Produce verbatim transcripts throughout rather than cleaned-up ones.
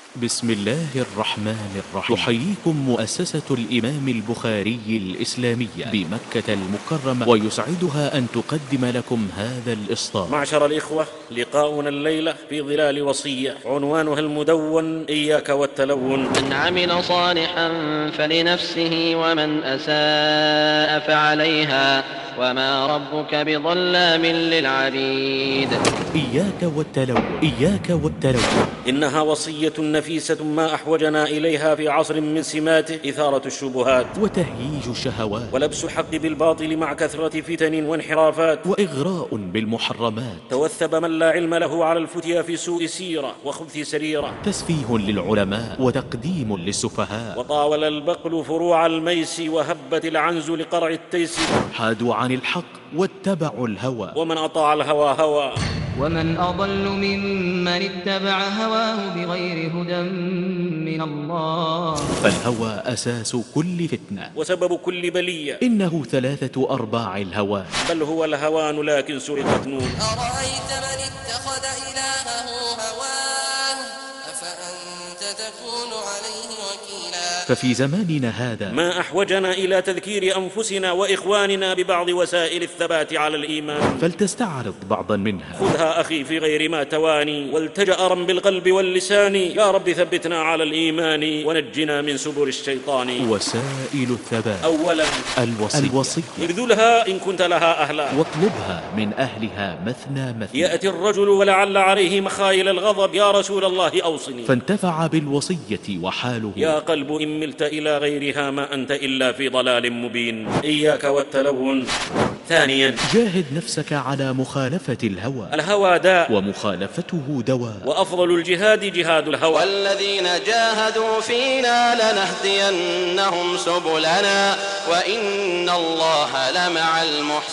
بسم الله الرحمن الرحيم. تحييكم مؤسسة الإمام البخاري الإسلامية بمكة المكرمة، ويسعدها أن تقدم لكم هذا الإصدار. معشر الإخوة، لقاؤنا الليلة في ظلال وصية عنوانها المدون: إياك والتلون. من عمل صالحا فلنفسه ومن أساء فعليها وما ربك بظلام للعبيد. إياك والتلون، إياك والتلون. إنها وصية نفيسة ما أحوجنا إليها في عصر من سماته إثارة الشبهات وتهييج الشهوات، ولبس الحق بالباطل مع كثرة فتن وانحرافات، وإغراء بالمحرمات. توثب من لا علم له على الفتيا في سوء سيرة وخبث سريرة، تسفيه للعلماء وتقديم للسفهاء. وطاول البقل فروع الميس وهبت العنز لقرع التيس. حادوا عن الحق واتبعوا الهوى، ومن أطاع الهوى هوى. ومن أضل ممن اتبع هواه بغير هدى من الله. فالهوى أساس كل فتنة وسبب كل بلية. إنه ثلاثة أرباع الهوى، بل هو الهوان لكن سرقت نون. أرأيت من اتخذ إلهه هواه أفأنت تكون عليه وكيلا. ففي زماننا هذا ما أحوجنا إلى تذكير أنفسنا وإخواننا ببعض وسائل الثبات على الإيمان، فلتستعرض بعضا منها. خذها أخي في غير ما تواني، والتجأرا بالقلب واللسان. يا رب ثبتنا على الإيمان ونجنا من سبل الشيطان. وسائل الثبات: أولا الوصية, الوصية. ابذلها إن كنت لها أهلا، واطلبها من أهلها مثنى مثنى. يأتي الرجل ولعل عليه مخايل الغضب: يا رسول الله أوصني. فانتفع بالوصية وحاله: يا قلب إن ملت إلى غيرها ما أنت إلا في ضلال مبين. إياك والتلون. ثانيا، جاهد نفسك على مخالفة الهوى. الهوى داء ومخالفته دواء، وأفضل الجهاد جهاد الهوى. والذين جاهدوا فينا لنهدينهم سبلنا وإن الله لمع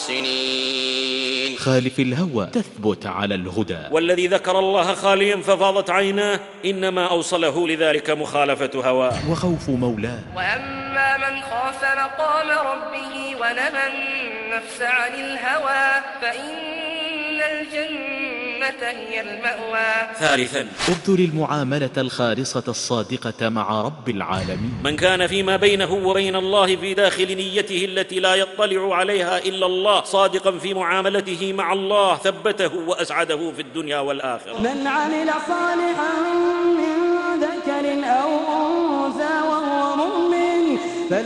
المحسنين. خالف الهوى تثبت على الهدى. والذي ذكر الله خاليا ففاضت عيناه إنما أوصله لذلك مخالفة هواه وخوف مولاه. وأما من خاف مقام ربه ونهى النفس عن الهوى فإن الجنة هي المأوى. ثالثا، ابذل المعاملة الخالصة الصادقة مع رب العالمين. من كان فيما بينه وبين الله في داخل نيته التي لا يطلع عليها إلا الله صادقا في معاملته مع الله ثبته وأسعده في الدنيا والآخرة. من عمل صالحا من ذكر أو أنثى وهو مؤمن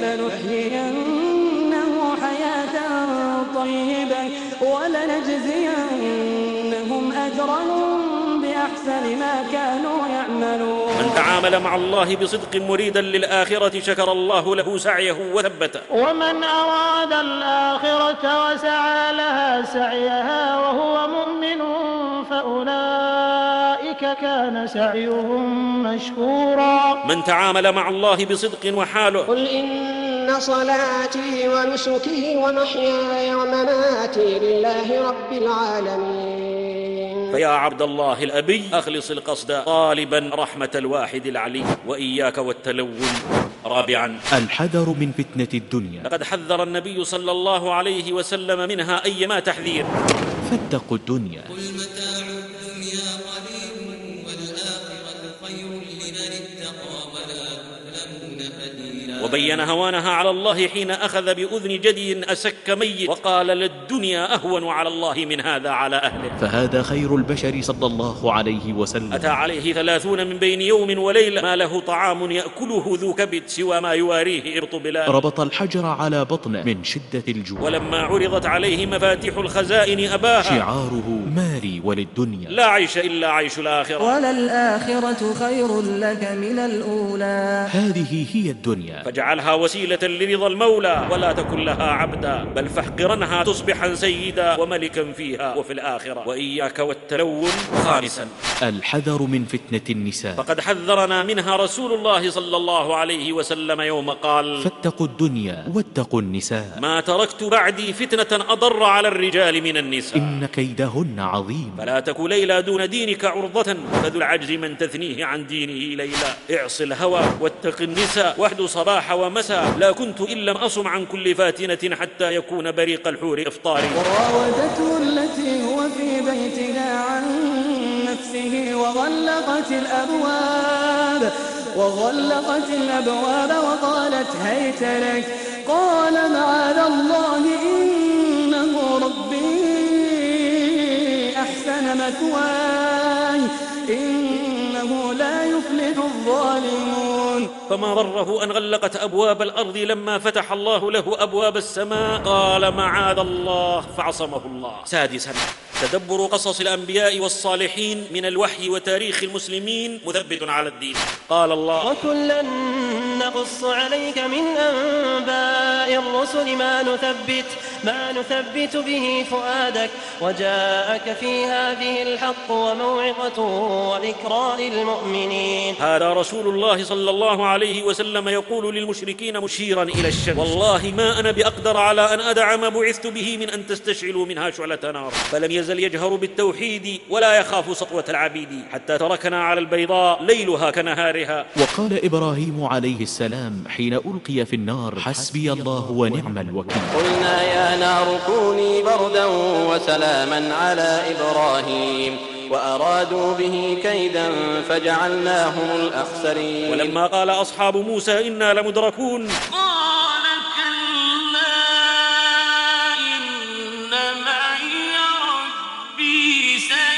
فلنحيينه حياة طيبة ولنجزينهم أجرهم بأحسن ما كانوا يعملون. من تعامل مع الله بصدق مريدا للآخرة شكر الله له سعيه وثبته. ومن أراد الآخرة وسعى لها سعيها وهو مؤمن فأولئك كان سعيهم مشكورا. من تعامل مع الله بصدق وحاله: قل إن صلاتي ونسكي ومحياي ومماتي لله رب العالمين. فيا عبد الله الأبي، أخلص القصد طالبا رحمة الواحد العلي. وإياك والتلون. رابعا، الحذر من فتنة الدنيا. لقد حذر النبي صلى الله عليه وسلم منها أيما تحذير. فاتقوا الدنيا. قل متاع الدنيا قليل والآخرة خير لمن اتقى ولا تظلمون فتيلا. وبين هوانها على الله حين أخذ بأذن جدي أسك ميت وقال: للدنيا أهون على الله من هذا على أهله. فهذا خير البشر صلى الله عليه وسلم. أتى عليه ثلاثون من بين يوم وليلة ما له طعام يأكله ذو كبد سوى ما يواريه إرط بلال. ربط الحجر على بطنه من شدة الجوع. ولما عرضت عليه مفاتيح الخزائن أباها. شعاره: مالي وللدنيا. لا عيش إلا عيش الآخرة. وللآخرة خير لك من الأولى. هذه هي الدنيا، فاجعلها وسيلة لرضا المولى ولا تكن لها عبدا، بل فاحقرنها تصبحا سيدا وملكا فيها وفي الآخرة. وإياك والتلون. خامسا، الحذر من فتنة النساء. فقد حذرنا منها رسول الله صلى الله عليه وسلم يوم قال: فاتقوا الدنيا واتقوا النساء. ما تركت بعدي فتنة أضر على الرجال من النساء إن كيدهن عظيم. فلا تك ليلى دون دينك عرضة، فذو العجز من تثنيه عن دينه ليلى. اعص الهوى واتق النساء واهد صباح ومساء. لا كنت إن لم أصم عن كل فاتنة حتى يكون بريق الحور إفطاري. وراودته التي هو في بيتها عن نفسه وغلقت الأبواب وغلقت الأبواب وقالت هيت لك. قال معاذ الله إنه ربي أحسن مثواي إنه لا يفلح الظالمون. فما ضره أن غلقت أبواب الأرض لما فتح الله له أبواب السماء. قال معاذ الله فعصمه الله. سادسا تدبر قصص الأنبياء والصالحين من الوحي وتاريخ المسلمين مثبت على الدين. قال الله وكلا نقص عليك من أنباء الرسل ما نثبت ما نثبت به فؤادك وجاءك في هذه الحق وموعظة وذكرى للمؤمنين. هذا رسول الله صلى الله عليه وسلم يقول للمشركين مشيرا إلى الشمس والله ما أنا بأقدر على أن أدع ما بعثت به من أن تستشعلوا منها شعلة نار. فلم يزل يجهر بالتوحيد ولا يخاف سطوة العبيد حتى تركنا على البيضاء ليلها كنهارها. وقال إبراهيم عليه السلام حين ألقي في النار حسبي الله ونعم الوكيل. قلنا يا نار كوني بردا وسلاما على إبراهيم وأرادوا به كيدا فجعلناهم الأخسرين. ولما قال أصحاب موسى إنا لمدركون قال كلا إن معي ربي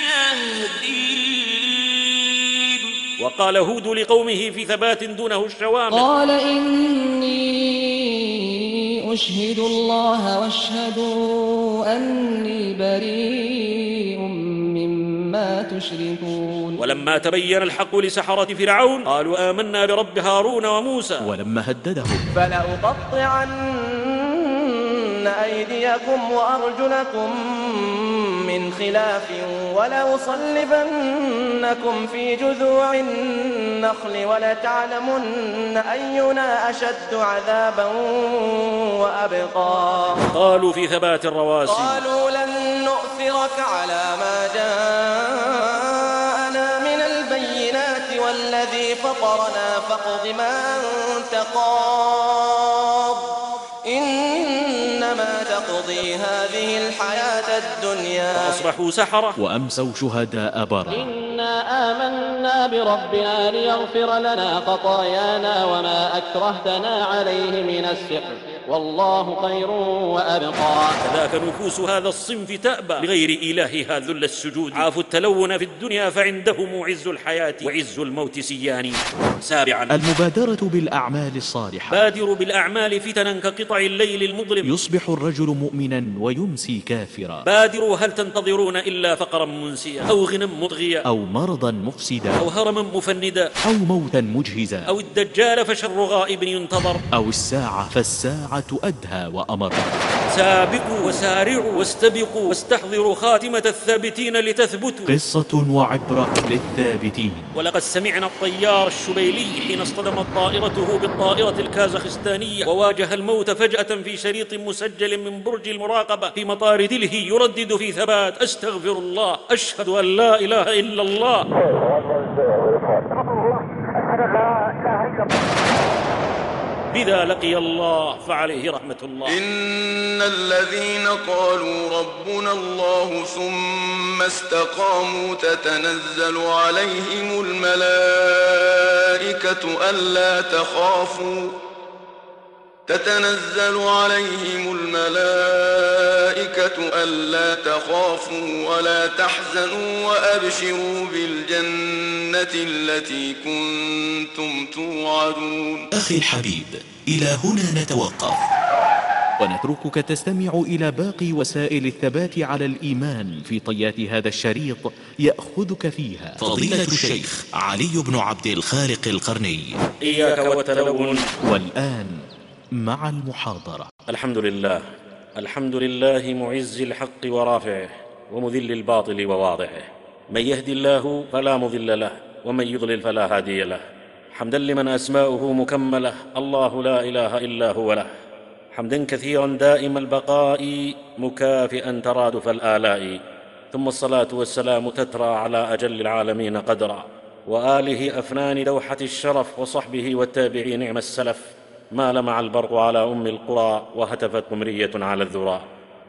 سيهدين. وقال هود لقومه في ثبات دونه الشوامخ قال إني أشهد الله واشهدوا أني بريء مما تشركون. ولما تبين الحق لسحرة فرعون قالوا آمنا برب هارون وموسى. ولما هددهم فلأقطعن أيديكم وأرجلكم من خلاف ولأصلبنكم في جذوع النخل ولتعلمن أينا أشد عذابا وأبقى. قالوا في ثبات الرواسي قالوا لن نؤثرك على ما جاءنا من البينات والذي فطرنا فاقض ما أنت قاض إنما تقضي هذه الحياة الدنيا. فأصبحوا سحرة وأمسوا شهداء برا. إنا آمنا بربنا ليغفر لنا خطايانا وما أكرهتنا عليه من السحر والله خير وأبقى. كذاك نفوس هذا الصنف تأبى لغير إلهها ذل السجود. عافوا التلون في الدنيا فعندهم عز الحياة وعز الموت سيان. سابعا المبادرة بالأعمال الصالحة. بادروا بالأعمال فتنا كقطع الليل المظلم. يصبح الرجل مؤمنا ويمسي كافرا. بادروا هل تنتظرون إلا فقرا منسيا أو غنى مطغيا أو مرضا مفسدا أو هرما مفندا أو موتا مجهزا أو الدجال فشر غائب ينتظر أو الساعة فالساعة أدهى وأمر. سابقوا وسارعوا واستبقوا واستحضروا خاتمة الثابتين لتثبتوا. قصة وعبرة للثابتين. ولقد سمعنا الطيار الشبيلي حين اصطدمت طائرته بالطائرة الكازاخستانية وواجه الموت فجأة في شريط مسجل من برج المراقبة في مطار دلهي يردد في ثبات أستغفر الله أشهد أن لا إله إلا الله. بذا لقي الله فعليه رحمة الله. إن الذين قالوا ربنا الله ثم استقاموا تتنزل عليهم الملائكة ألا تخافوا تتنزل عليهم الملائكة ألا تخافوا ولا تحزنوا وأبشروا بالجنة التي كنتم توعدون. أخي الحبيب، إلى هنا نتوقف ونتركك تستمع إلى باقي وسائل الثبات على الإيمان في طيات هذا الشريط يأخذك فيها فضيلة الشيخ علي بن عبد الخالق القرني. إياك والتلون. والآن مع المحاضرة. الحمد لله الحمد لله معز الحق ورافعه ومذل الباطل وواضعه. من يهدي الله فلا مضل له ومن يضلل فلا هادي له. حمدا لمن أسماؤه مكملة الله لا إله إلا هو له. حمدا كثيرا دائم البقاء مكافئا ترادف الآلاء. ثم الصلاة والسلام تترى على أجل العالمين قدرا وآله أفنان دوحة الشرف وصحبه والتابعين نعم السلف. ما لمع البرق على أم القرى وهتفت قمرية على الذرى.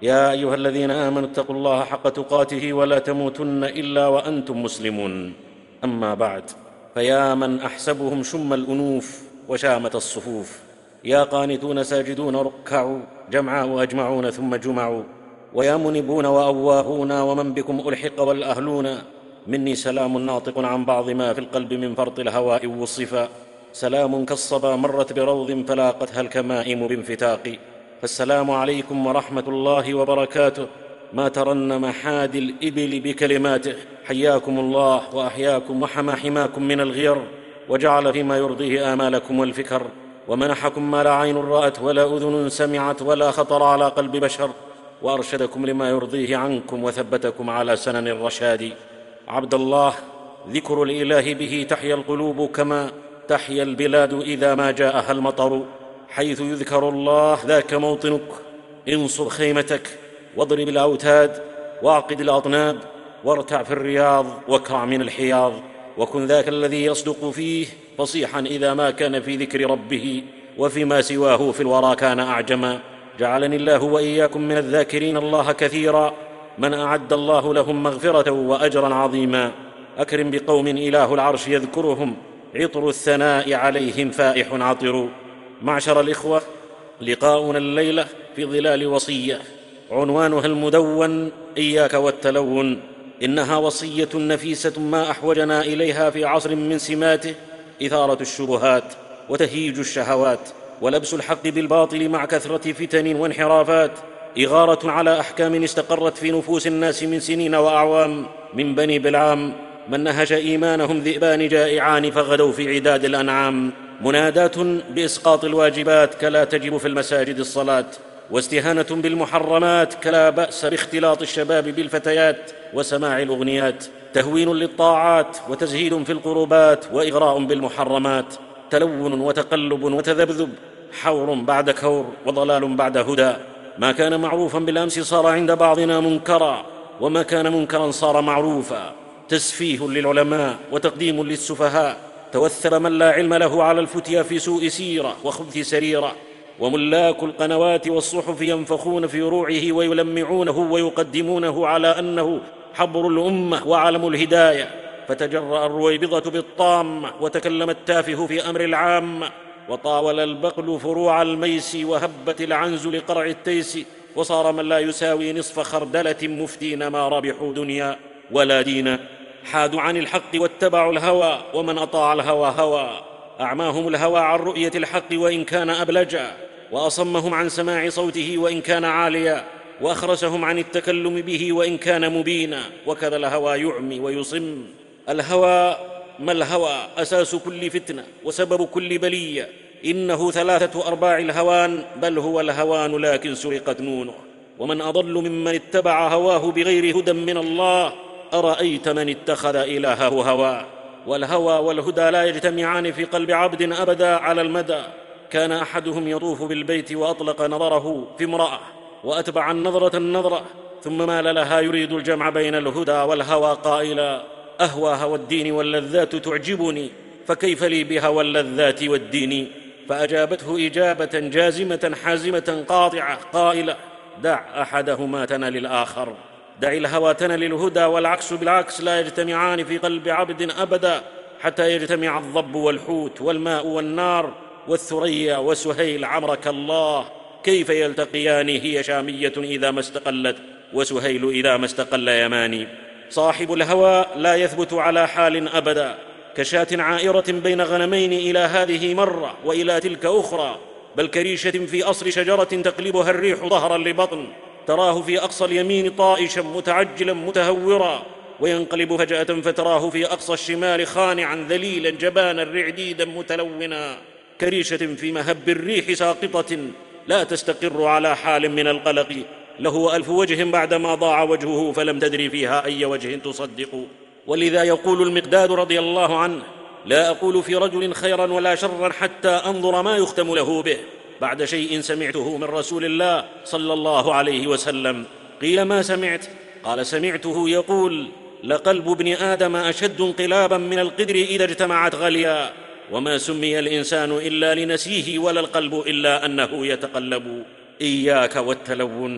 يا أيها الذين آمنوا اتقوا الله حق تقاته ولا تموتن إلا وأنتم مسلمون. أما بعد، فيا من أحسبهم شم الأنوف وشامة الصفوف، يا قانتون ساجدون ركعوا جمعا وأجمعون ثم جمعوا، ويا منبون وأواهون ومن بكم ألحق والأهلون، مني سلام ناطق عن بعض ما في القلب من فرط الهواء وصفا، سلام كالصبا مرت بروض فلاقتها الكمائم بانفتاق. فالسلام عليكم ورحمة الله وبركاته، ما ترنم حادي الإبل بكلماته، حياكم الله وأحياكم وحمى حماكم من الغير، وجعل فيما يرضيه آمالكم والفكر، ومنحكم ما لا عين رأت ولا أذن سمعت ولا خطر على قلب بشر، وأرشدكم لما يرضيه عنكم وثبتكم على سنن الرشاد. عبد الله، ذكر الإله به تحيا القلوب كما تحيا البلاد إذا ما جاءها المطر، حيث يذكر الله ذاك موطنك، انصب خيمتك واضرب الأوتاد واعقد الأطناب وارتع في الرياض واكرع من الحياض، وكن ذاك الذي يصدق فيه فصيحا إذا ما كان في ذكر ربه، وفيما سواه في الورى كان أعجما. جعلني الله وإياكم من الذاكرين الله كثيرا، من أعد الله لهم مغفرة وأجرا عظيما. أكرم بقوم إله العرش يذكرهم، عطر الثناء عليهم فائح عطر. معشر الإخوة، لقاؤنا الليلة في ظلال وصية عنوانها المدون إياك والتلون. إنها وصية نفيسة ما أحوجنا إليها في عصر من سماته إثارة الشبهات وتهيج الشهوات، ولبس الحق بالباطل مع كثرة فتن وانحرافات، إغارة على أحكام استقرت في نفوس الناس من سنين وأعوام، من بني بلعام من نهش إيمانهم ذئبان جائعان فغدوا في عداد الأنعام. منادات بإسقاط الواجبات كلا تجب في المساجد الصلاة، واستهانة بالمحرمات كلا بأس باختلاط الشباب بالفتيات وسماع الأغنيات، تهوين للطاعات وتزهيد في القربات وإغراء بالمحرمات، تلون وتقلب وتذبذب، حور بعد كور وضلال بعد هدى. ما كان معروفا بالأمس صار عند بعضنا منكرا، وما كان منكرا صار معروفا، تسفيه للعلماء وتقديم للسفهاء. توثر من لا علم له على الفتيا في سوء سيرة وخبث سريرة، وملاك القنوات والصحف ينفخون في روعه ويلمعونه ويقدمونه على أنه حبر الأمة وعلم الهداية. فتجرأ الرويبضة بالطام، وتكلم التافه في أمر العام، وطاول البقل فروع الميس، وهبت العنز لقرع التيس، وصار من لا يساوي نصف خردلة مفتين ما ربحوا دنيا ولا دينا. حادوا عن الحق واتبعوا الهوى، ومن أطاع الهوى هوى. أعماهم الهوى عن رؤية الحق وإن كان أبلجا، وأصمهم عن سماع صوته وإن كان عاليا، وأخرسهم عن التكلم به وإن كان مبينا. وكذا الهوى يعمي ويصم. الهوى ما الهوى؟ أساس كل فتنة وسبب كل بلية. إنه ثلاثة أرباع الهوان، بل هو الهوان لكن سرقت نونه. ومن أضل ممن اتبع هواه بغير هدى من الله، أرأيت من اتخذ إلهه هواه. والهوى والهدى لا يجتمعان في قلب عبد أبدا على المدى. كان أحدهم يطوف بالبيت وأطلق نظره في امرأة، وأتبع النظرة النظرة، ثم مال لها يريد الجمع بين الهدى والهوى قائلا: أهوى هوى الدين واللذات تعجبني، فكيف لي بهوى اللذات والدين؟ فأجابته إجابة جازمة حازمة قاطعة قائلة: دع أحدهما تنل الآخر. دع الهوى تنل الهدى، والعكس بالعكس لا يجتمعان في قلب عبد أبدا، حتى يجتمع الضب والحوت والماء والنار والثريا وسهيل عمرك الله. كيف يلتقيان؟ هي شامية إذا ما استقلت، وسهيل إذا ما استقل يماني. صاحب الهوى لا يثبت على حال أبدا، كشاة عائرة بين غنمين، إلى هذه مرة وإلى تلك أخرى، بل كريشة في أصل شجرة تقلبها الريح ظهرا لبطن، تراه في أقصى اليمين طائشا متعجلا متهورا، وينقلب فجأة فتراه في أقصى الشمال خانعا ذليلا جبانا رعديدا متلونا. كريشة في مهب الريح ساقطة لا تستقر على حال من القلق، له ألف وجه بعدما ضاع وجهه، فلم تدري فيها أي وجه تصدق. ولذا يقول المقداد رضي الله عنه: لا أقول في رجل خيرا ولا شرا حتى أنظر ما يختم له به، بعد شيء سمعته من رسول الله صلى الله عليه وسلم. قيل: ما سمعت؟ قال: سمعته يقول: لقلب ابن آدم أشد انقلابا من القدر إذا اجتمعت غليا، وما سمي الإنسان إلا لنسيه، ولا القلب إلا أنه يتقلب. إياك والتلون.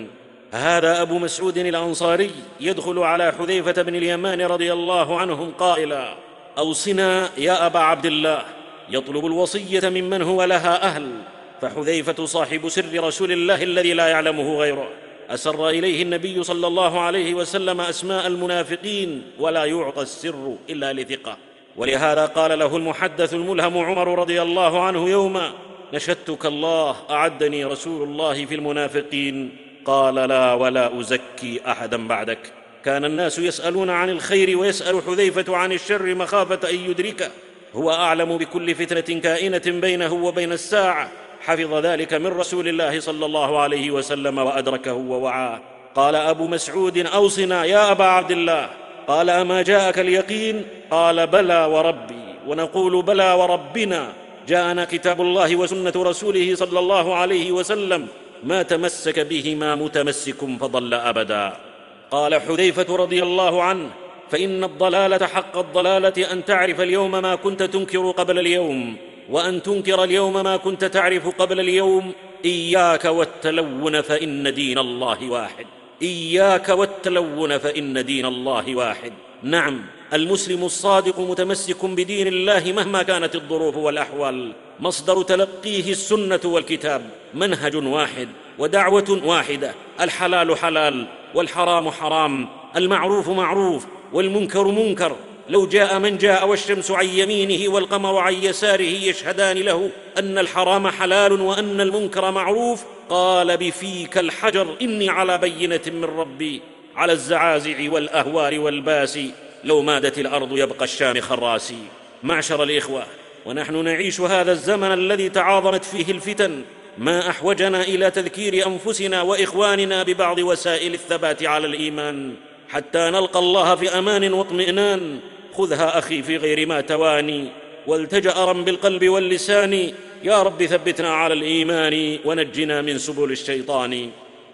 هذا أبو مسعود الأنصاري يدخل على حذيفة بن اليمان رضي الله عنهم قائلا: أوصنا يا أبا عبد الله، يطلب الوصية ممن هو لها أهل. فحذيفة صاحب سر رسول الله الذي لا يعلمه غيره أسر إليه النبي صلى الله عليه وسلم أسماء المنافقين، ولا يعطى السر إلا لثقة. ولهذا قال له المحدث الملهم عمر رضي الله عنه يوما: نشدتك الله، أعدني رسول الله في المنافقين. قال: لا ولا أزكي أحدا بعدك. كان الناس يسألون عن الخير ويسأل حذيفة عن الشر مخافة أن يدركه، هو أعلم بكل فتنة كائنة بينه وبين الساعة، حفظ ذلك من رسول الله صلى الله عليه وسلم وأدركه ووعاه. قال أبو مسعود: أوصنا يا أبا عبد الله. قال: أما جاءك اليقين؟ قال: بلى وربي. ونقول: بلى وربنا. جاءنا كتاب الله وسنة رسوله صلى الله عليه وسلم، ما تمسك بهما متمسك فضل أبدا. قال حذيفة رضي الله عنه: فإن الضلالة حق الضلالة أن تعرف اليوم ما كنت تنكر قبل اليوم، وأن تنكر اليوم ما كنت تعرف قبل اليوم. إياك والتلون فإن دين الله واحد. إياك والتلون فإن دين الله واحد. نعم، المسلم الصادق متمسك بدين الله مهما كانت الظروف والأحوال، مصدر تلقيه السنة والكتاب، منهج واحد ودعوة واحدة. الحلال حلال والحرام حرام، المعروف معروف والمنكر منكر. لو جاء من جاء والشمس عن يمينه والقمر عن يساره يشهدان له أن الحرام حلال وأن المنكر معروف، قال: بفيك الحجر، إني على بينة من ربي. على الزعازع والأهوار والباسي، لو مادت الأرض يبقى الشامخ الراسي. معشر الإخوة، ونحن نعيش هذا الزمن الذي تعاظمت فيه الفتن، ما أحوجنا إلى تذكير أنفسنا وإخواننا ببعض وسائل الثبات على الإيمان حتى نلقى الله في أمان واطمئنان. خذها أخي في غير ما تواني، والتجأ أرا بالقلب واللسان. يا رب ثبتنا على الإيمان ونجنا من سبل الشيطان.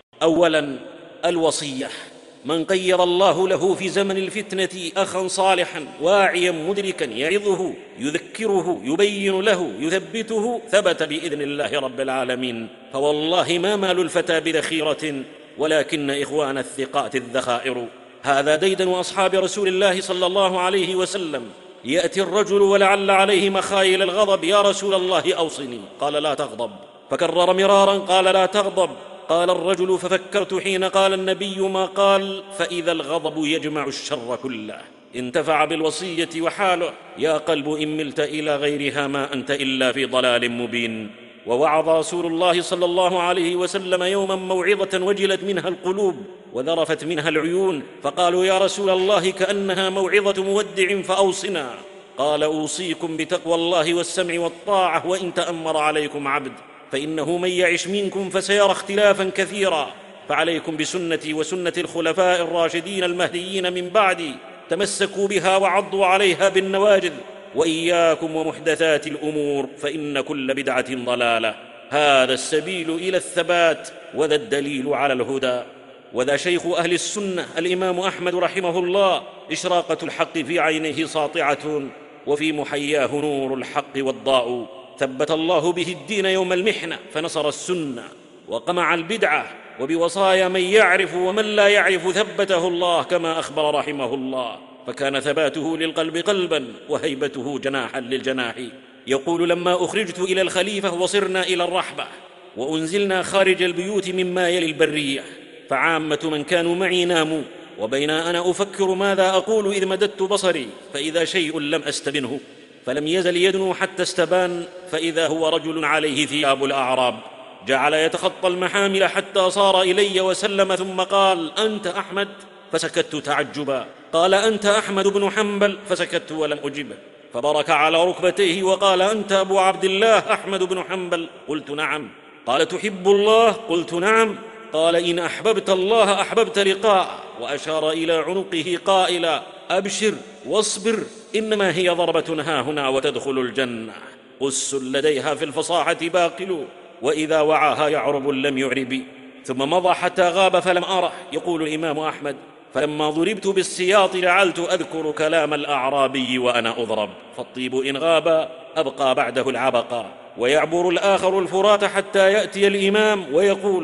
أولا، الوصية. من قير الله له في زمن الفتنة أخا صالحا واعيا مدركا يعظه يذكره يبين له يثبته، ثبت بإذن الله رب العالمين. فوالله ما مال الفتى بذخيرة، ولكن إخوان الثقات الذخائر. هذا ديدن أصحاب رسول الله صلى الله عليه وسلم. يأتي الرجل ولعل عليه مخايل الغضب: يا رسول الله أوصني. قال: لا تغضب. فكرر مرارا: قال: لا تغضب. قال الرجل: ففكرت حين قال النبي ما قال، فإذا الغضب يجمع الشر كله. انتفع بالوصية وحاله: يا قلب إن ملت إلى غيرها ما أنت إلا في ضلال مبين. ووعظ رسول الله صلى الله عليه وسلم يوما موعظة وجلت منها القلوب وذرفت منها العيون، فقالوا: يا رسول الله كأنها موعظة مودع فأوصنا. قال: أوصيكم بتقوى الله والسمع والطاعة وإن تأمر عليكم عبد، فإنه من يعش منكم فسيرى اختلافا كثيرا، فعليكم بسنتي وسنة الخلفاء الراشدين المهديين من بعدي، تمسكوا بها وعضوا عليها بالنواجذ، وإياكم ومحدثات الأمور فإن كل بدعة ضلالة. هذا السبيل إلى الثبات، وذا الدليل على الهدى. وذا شيخ أهل السنة الإمام أحمد رحمه الله، إشراقة الحق في عينه ساطعة، وفي محياه نور الحق والضاء. ثبت الله به الدين يوم المحنة فنصر السنة وقمع البدعة، وبوصايا من يعرف ومن لا يعرف ثبته الله كما أخبر رحمه الله، فكان ثباته للقلب قلبا وهيبته جناحا للجناح. يقول: لما أخرجت إلى الخليفة وصرنا إلى الرحبة وأنزلنا خارج البيوت مما يلي البرية، فعامة من كانوا معي ناموا، وبين أنا أفكر ماذا أقول إذ مددت بصري فإذا شيء لم أستبنه، فلم يزل يدنو حتى استبان، فإذا هو رجل عليه ثياب الأعراب، جعل يتخطى المحامل حتى صار إلي وسلم، ثم قال: أنت أحمد؟ فسكت تعجبا. قال: أنت أحمد بن حنبل؟ فسكت ولم أجبه، فبرك على ركبتيه وقال: أنت أبو عبد الله أحمد بن حنبل؟ قلت: نعم. قال: تحب الله؟ قلت: نعم. قال: إن أحببت الله أحببت لقاء، وأشار إلى عنقه قائلا: أبشر واصبر، إنما هي ضربة هاهنا وتدخل الجنة، قس لديها في الفصاحة باقل، وإذا وعاها يعرب لم يعرب. ثم مضى حتى غاب فلم أره. يقول الإمام أحمد: فلما ضربت بالسياط جعلت أذكر كلام الأعرابي وأنا أضرب، فالطيب إن غاب أبقى بعده العبقى، ويعبر الآخر الفرات حتى يأتي الإمام ويقول: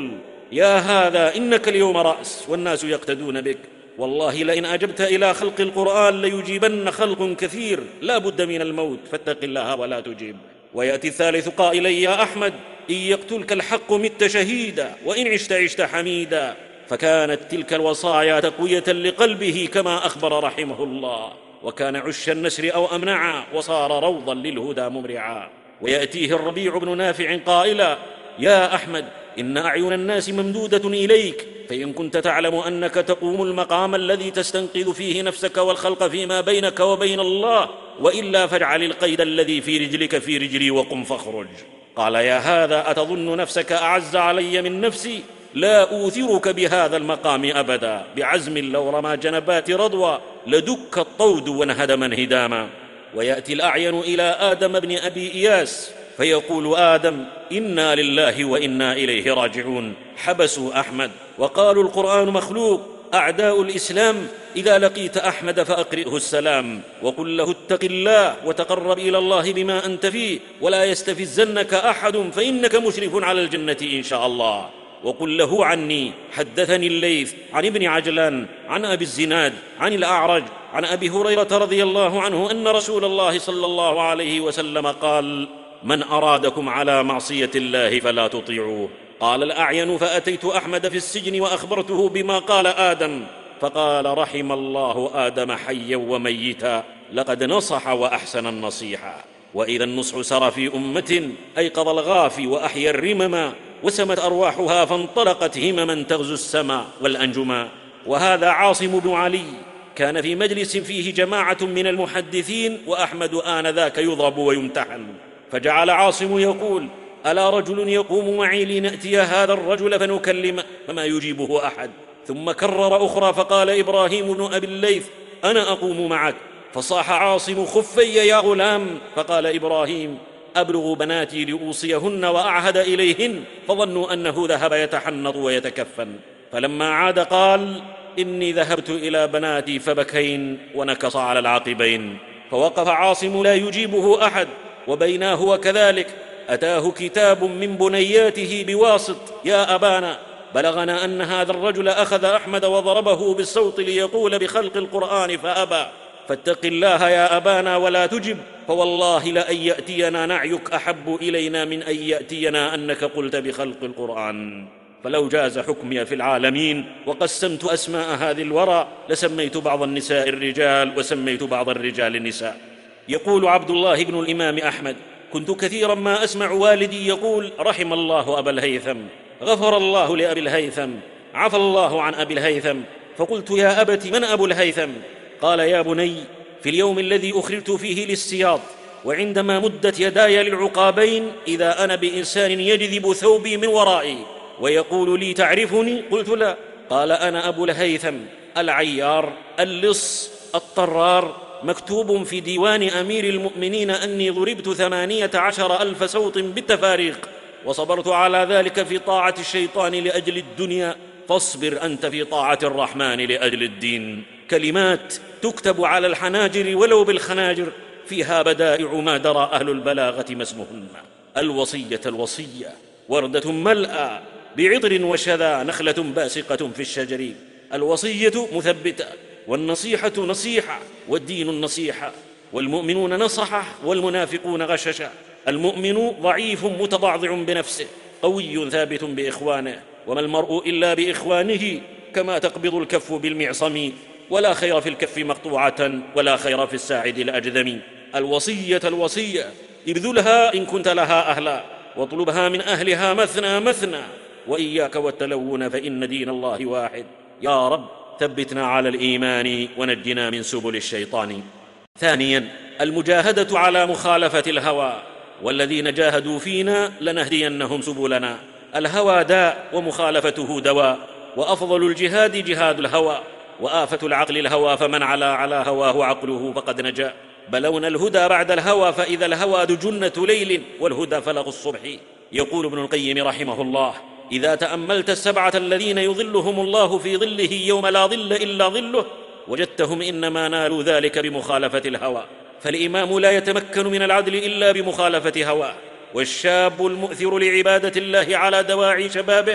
يا هذا إنك اليوم رأس والناس يقتدون بك، والله لئن أجبت إلى خلق القرآن ليجيبن خلق كثير، لا بد من الموت فاتق الله ولا تجيب. ويأتي الثالث قائلا يا أحمد إن يقتلك الحق مت شهيدا وإن عشت عشت حميدا. فكانت تلك الوصايا تقوية لقلبه كما أخبر رحمه الله، وكان عش النسر أو أمنعا وصار روضا للهدى ممرعا. ويأتيه الربيع بن نافع قائلا يا أحمد إن أعين الناس ممدودة إليك، فإن كنت تعلم أنك تقوم المقام الذي تستنقذ فيه نفسك والخلق فيما بينك وبين الله، وإلا فاجعل القيد الذي في رجلك في رجلي وقم فاخرج. قال يا هذا أتظن نفسك أعز علي من نفسي؟ لا أوثرك بهذا المقام أبدا، بعزم لو رمى جنبات رضوى لدك الطود وانهدم انهداما. ويأتي الأعين إلى آدم بن أبي إياس فيقول آدم إنا لله وإنا إليه راجعون. حبسوا أحمد وقالوا القرآن مخلوق. أعداء الإسلام إذا لقيت أحمد فأقرئه السلام وقل له اتق الله وتقرب إلى الله بما أنت فيه، ولا يستفزنك أحد فإنك مشرف على الجنة إن شاء الله. وقل له عني حدثني الليث عن ابن عجلان عن أبي الزناد عن الأعرج عن أبي هريرة رضي الله عنه أن رسول الله صلى الله عليه وسلم قال من أرادكم على معصية الله فلا تطيعوه. قال الأعين فأتيت أحمد في السجن وأخبرته بما قال آدم، فقال رحم الله آدم حيا وميتا، لقد نصح وأحسن النصيحة. وإذا النصح سر في أمة أيقظ الغافي وأحيا الرمما، وسمت أرواحها فانطلقت همما تغزو السماء والأنجما. وهذا عاصم بن علي كان في مجلس فيه جماعة من المحدثين، وأحمد آنذاك يضرب ويمتحن، فجعل عاصم يقول ألا رجل يقوم معي لنأتي هذا الرجل فنكلمه، فما يجيبه أحد. ثم كرر أخرى فقال إبراهيم بن أبي الليث أنا أقوم معك، فصاح عاصم خفي يا غلام، فقال إبراهيم أبلغ بناتي لأوصيهن وأعهد إليهن، فظنوا أنه ذهب يتحنط ويتكفن. فلما عاد قال إني ذهبت إلى بناتي فبكين ونكص على العقبين. فوقف عاصم لا يجيبه أحد، وبيناه هو كذلك أتاه كتاب من بنياته بواسط يا أبانا بلغنا أن هذا الرجل أخذ أحمد وضربه بالصوت ليقول بخلق القرآن فأبى، فاتق الله يا أبانا ولا تجب، فوالله لأن يأتينا نعيك أحب إلينا من أن يأتينا أنك قلت بخلق القرآن. فلو جاز حكمي في العالمين وقسمت أسماء هذه الورى لسميت بعض النساء الرجال وسميت بعض الرجال النساء. يقول عبد الله بن الإمام أحمد كنت كثيرا ما أسمع والدي يقول رحم الله أبا الهيثم، غفر الله لأبي الهيثم، عفى الله عن أبي الهيثم. فقلت يا أبت من أبو الهيثم؟ قال يا بني في اليوم الذي أخرجت فيه للسياط وعندما مدت يداي للعقابين إذا أنا بإنسان يجذب ثوبي من ورائي ويقول لي تعرفني؟ قلت لا. قال أنا أبو الهيثم العيار اللص الطرار، مكتوب في ديوان أمير المؤمنين أني ضربت ثمانية عشر ألف صوت بالتفاريق، وصبرت على ذلك في طاعة الشيطان لأجل الدنيا، فاصبر أنت في طاعة الرحمن لأجل الدين. كلمات تكتب على الحناجر ولو بالخناجر، فيها بدائع ما درى أهل البلاغة ما اسمهن. الوصية الوصية وردة ملأى بعطر وشذا، نخلة باسقة في الشجر. الوصية مثبتة، والنصيحة نصيحة، والدين النصيحة. والمؤمنون نصحة والمنافقون غششة. المؤمن ضعيف متضعضع بنفسه، قوي ثابت بإخوانه، وما المرء إلا بإخوانه، كما تقبض الكف بالمعصم، ولا خير في الكف مقطوعة ولا خير في الساعد الأجذم. الوصية الوصية ابذلها إن كنت لها أهلا، واطلبها من أهلها مثنى مثنى، وإياك والتلون فإن دين الله واحد. يا رب ثبتنا على الإيمان ونجنا من سبل الشيطان. ثانيا المجاهدة على مخالفة الهوى، والذين جاهدوا فينا لنهدينهم سبلنا. الهوى داء ومخالفته دواء، وأفضل الجهاد جهاد الهوى، وآفة العقل الهوى، فمن علا على هواه عقله فقد نجا. بلونا الهدى بعد الهوى، فإذا الهوى دجنة ليل والهدى فلق الصبح. يقول ابن القيم رحمه الله إذا تأملت السبعة الذين يظلهم الله في ظله يوم لا ظل إلا ظله، وجدتهم إنما نالوا ذلك بمخالفة الهوى. فالإمام لا يتمكن من العدل إلا بمخالفة هواه، والشاب المؤثر لعبادة الله على دواعي شبابه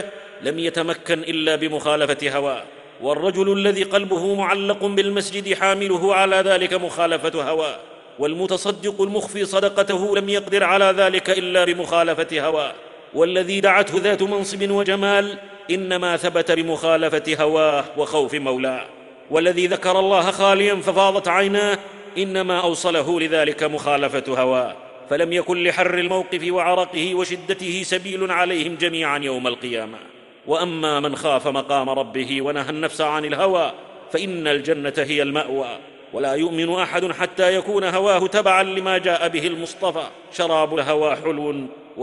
لم يتمكن إلا بمخالفة هواه، والرجل الذي قلبه معلق بالمسجد حامله على ذلك مخالفة هواه، والمتصدق المخفي صدقته لم يقدر على ذلك إلا بمخالفة هواه، والذي دعته ذات منصب وجمال إنما ثبت بمخالفة هواه وخوف مولاه، والذي ذكر الله خاليا ففاضت عيناه إنما أوصله لذلك مخالفة هواه، فلم يكن لحر الموقف وعرقه وشدته سبيل عليهم جميعا يوم القيامة. وأما من خاف مقام ربه ونهى النفس عن الهوى فإن الجنة هي المأوى، ولا يؤمن أحد حتى يكون هواه تبعا لما جاء به المصطفى. شراب الهوى حلو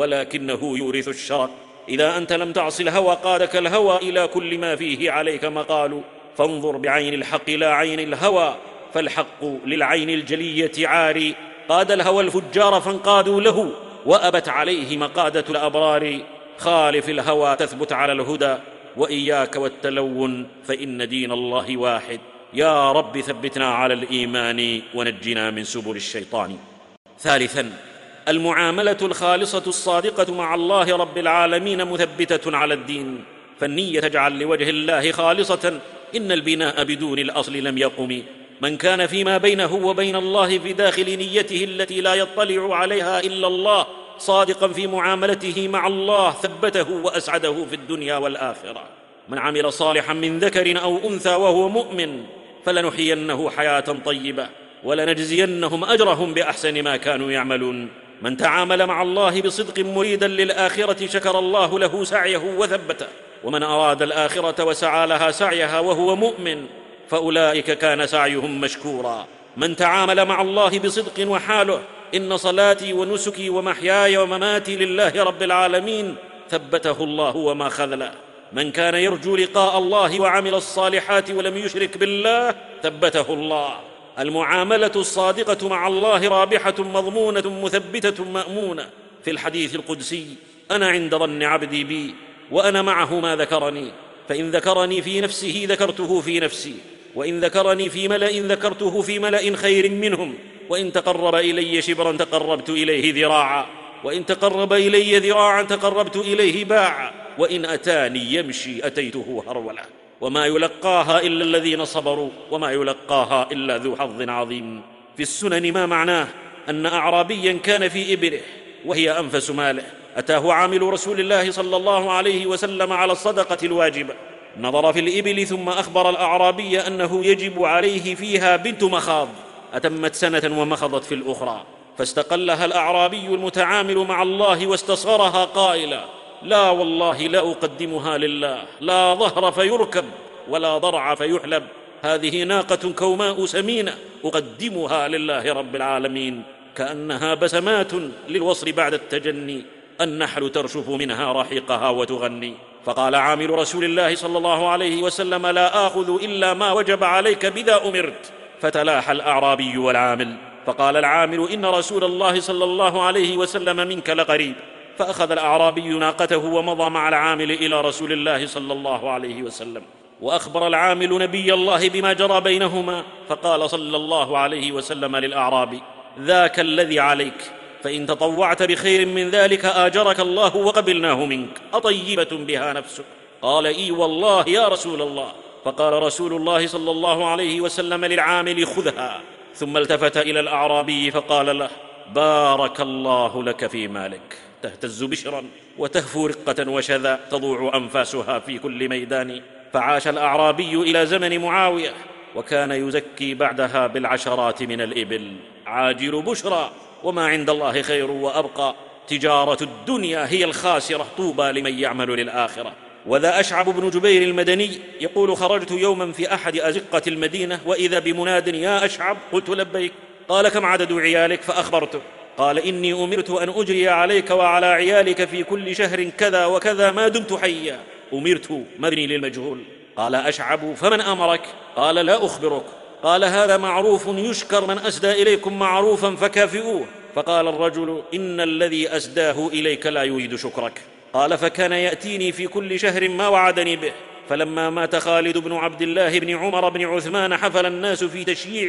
ولكنه يورث الشرق. إذا أنت لم تعص الهوى قادك الهوى إلى كل ما فيه عليك مقال، فانظر بعين الحق لا عين الهوى، فالحق للعين الجلية عاري. قاد الهوى الفجار فانقادوا له، وأبت عليه مقادة الأبرار. خالف الهوى تثبت على الهدى، وإياك والتلون فإن دين الله واحد. يا رب ثبتنا على الإيمان ونجنا من سبل الشيطان. ثالثا، المعاملة الخالصة الصادقة مع الله رب العالمين مثبتة على الدين، فالنية تجعل لوجه الله خالصة. إن البناء بدون الأصل لم يقم. من كان فيما بينه وبين الله في داخل نيته التي لا يطلع عليها إلا الله صادقا في معاملته مع الله ثبته وأسعده في الدنيا والآخرة. من عمل صالحا من ذكر أو أنثى وهو مؤمن فلنحيينه حياة طيبة ولنجزينهم أجرهم بأحسن ما كانوا يعملون. من تعامل مع الله بصدق مريدا للآخرة شكر الله له سعيه وثبته. ومن أراد الآخرة وسعى لها سعيها وهو مؤمن فأولئك كان سعيهم مشكورا. من تعامل مع الله بصدق وحاله إن صلاتي ونسكي ومحياي ومماتي لله رب العالمين ثبته الله وما خذله. من كان يرجو لقاء الله وعمل الصالحات ولم يشرك بالله ثبته الله. المعاملة الصادقة مع الله رابحة مضمونة مثبتة مأمونة. في الحديث القدسي: أنا عند ظن عبدي بي وأنا معه ما ذكرني، فإن ذكرني في نفسه ذكرته في نفسي، وإن ذكرني في ملأ ذكرته في ملأ خير منهم، وإن تقرب إلي شبرا تقربت إليه ذراعا، وإن تقرب إلي ذراعا تقربت إليه باعا، وإن أتاني يمشي أتيته هرولا. وما يلقاها إلا الذين صبروا وما يلقاها إلا ذو حظ عظيم. في السنن ما معناه أن أعرابيا كان في إبله وهي أنفس ماله، أتاه عامل رسول الله صلى الله عليه وسلم على الصدقة الواجبة، نظر في الإبل ثم أخبر الأعرابي أنه يجب عليه فيها بنت مخاض، أتمت سنة ومخضت في الأخرى، فاستقلها الأعرابي المتعامل مع الله واستصغرها قائلا: لا والله لا أقدمها لله، لا ظهر فيركب ولا ضرع فيحلب، هذه ناقة كوماء سمينة أقدمها لله رب العالمين، كأنها بسمات للوصل بعد التجني، النحل ترشف منها رحيقها وتغني. فقال عامل رسول الله صلى الله عليه وسلم: لا آخذ إلا ما وجب عليك بذا أمرت. فتلاحى الأعرابي والعامل، فقال العامل: إن رسول الله صلى الله عليه وسلم منك لقريب. فأخذ الأعرابي ناقته ومضى مع العامل إلى رسول الله صلى الله عليه وسلم، وأخبر العامل نبي الله بما جرى بينهما، فقال صلى الله عليه وسلم للأعرابي: ذاك الذي عليك، فإن تطوعت بخير من ذلك آجرك الله وقبلناه منك، أطيبة بها نفسك؟ قال: إي والله يا رسول الله. فقال رسول الله صلى الله عليه وسلم للعامل: خذها. ثم التفت إلى الأعرابي فقال له: بارك الله لك في مالك. تهتز بشرا وتهفو رقة وشذا تضوع أنفاسها في كل ميدان. فعاش الأعرابي إلى زمن معاوية، وكان يزكي بعدها بالعشرات من الإبل. عاجل بشرى وما عند الله خير وأبقى، تجارة الدنيا هي الخاسرة، طوبى لمن يعمل للآخرة. وذا أشعب بن جبير المدني يقول: خرجت يوما في أحد أزقة المدينة وإذا بمناد: يا أشعب. قلت: لبيك. قال: كم عدد عيالك؟ فأخبرته. قال: إني أمرت أن أجري عليك وعلى عيالك في كل شهر كذا وكذا ما دمت حيا. أمرت مبني للمجهول. قال أشعب: فمن أمرك؟ قال: لا أخبرك. قال: هذا معروف يشكر، من أسدى إليكم معروفا فكافئوه. فقال الرجل: إن الذي أسداه إليك لا يريد شكرك. قال: فكان يأتيني في كل شهر ما وعدني به. فلما مات خالد بن عبد الله بن عمر بن عثمان حفل الناس في تشييعه،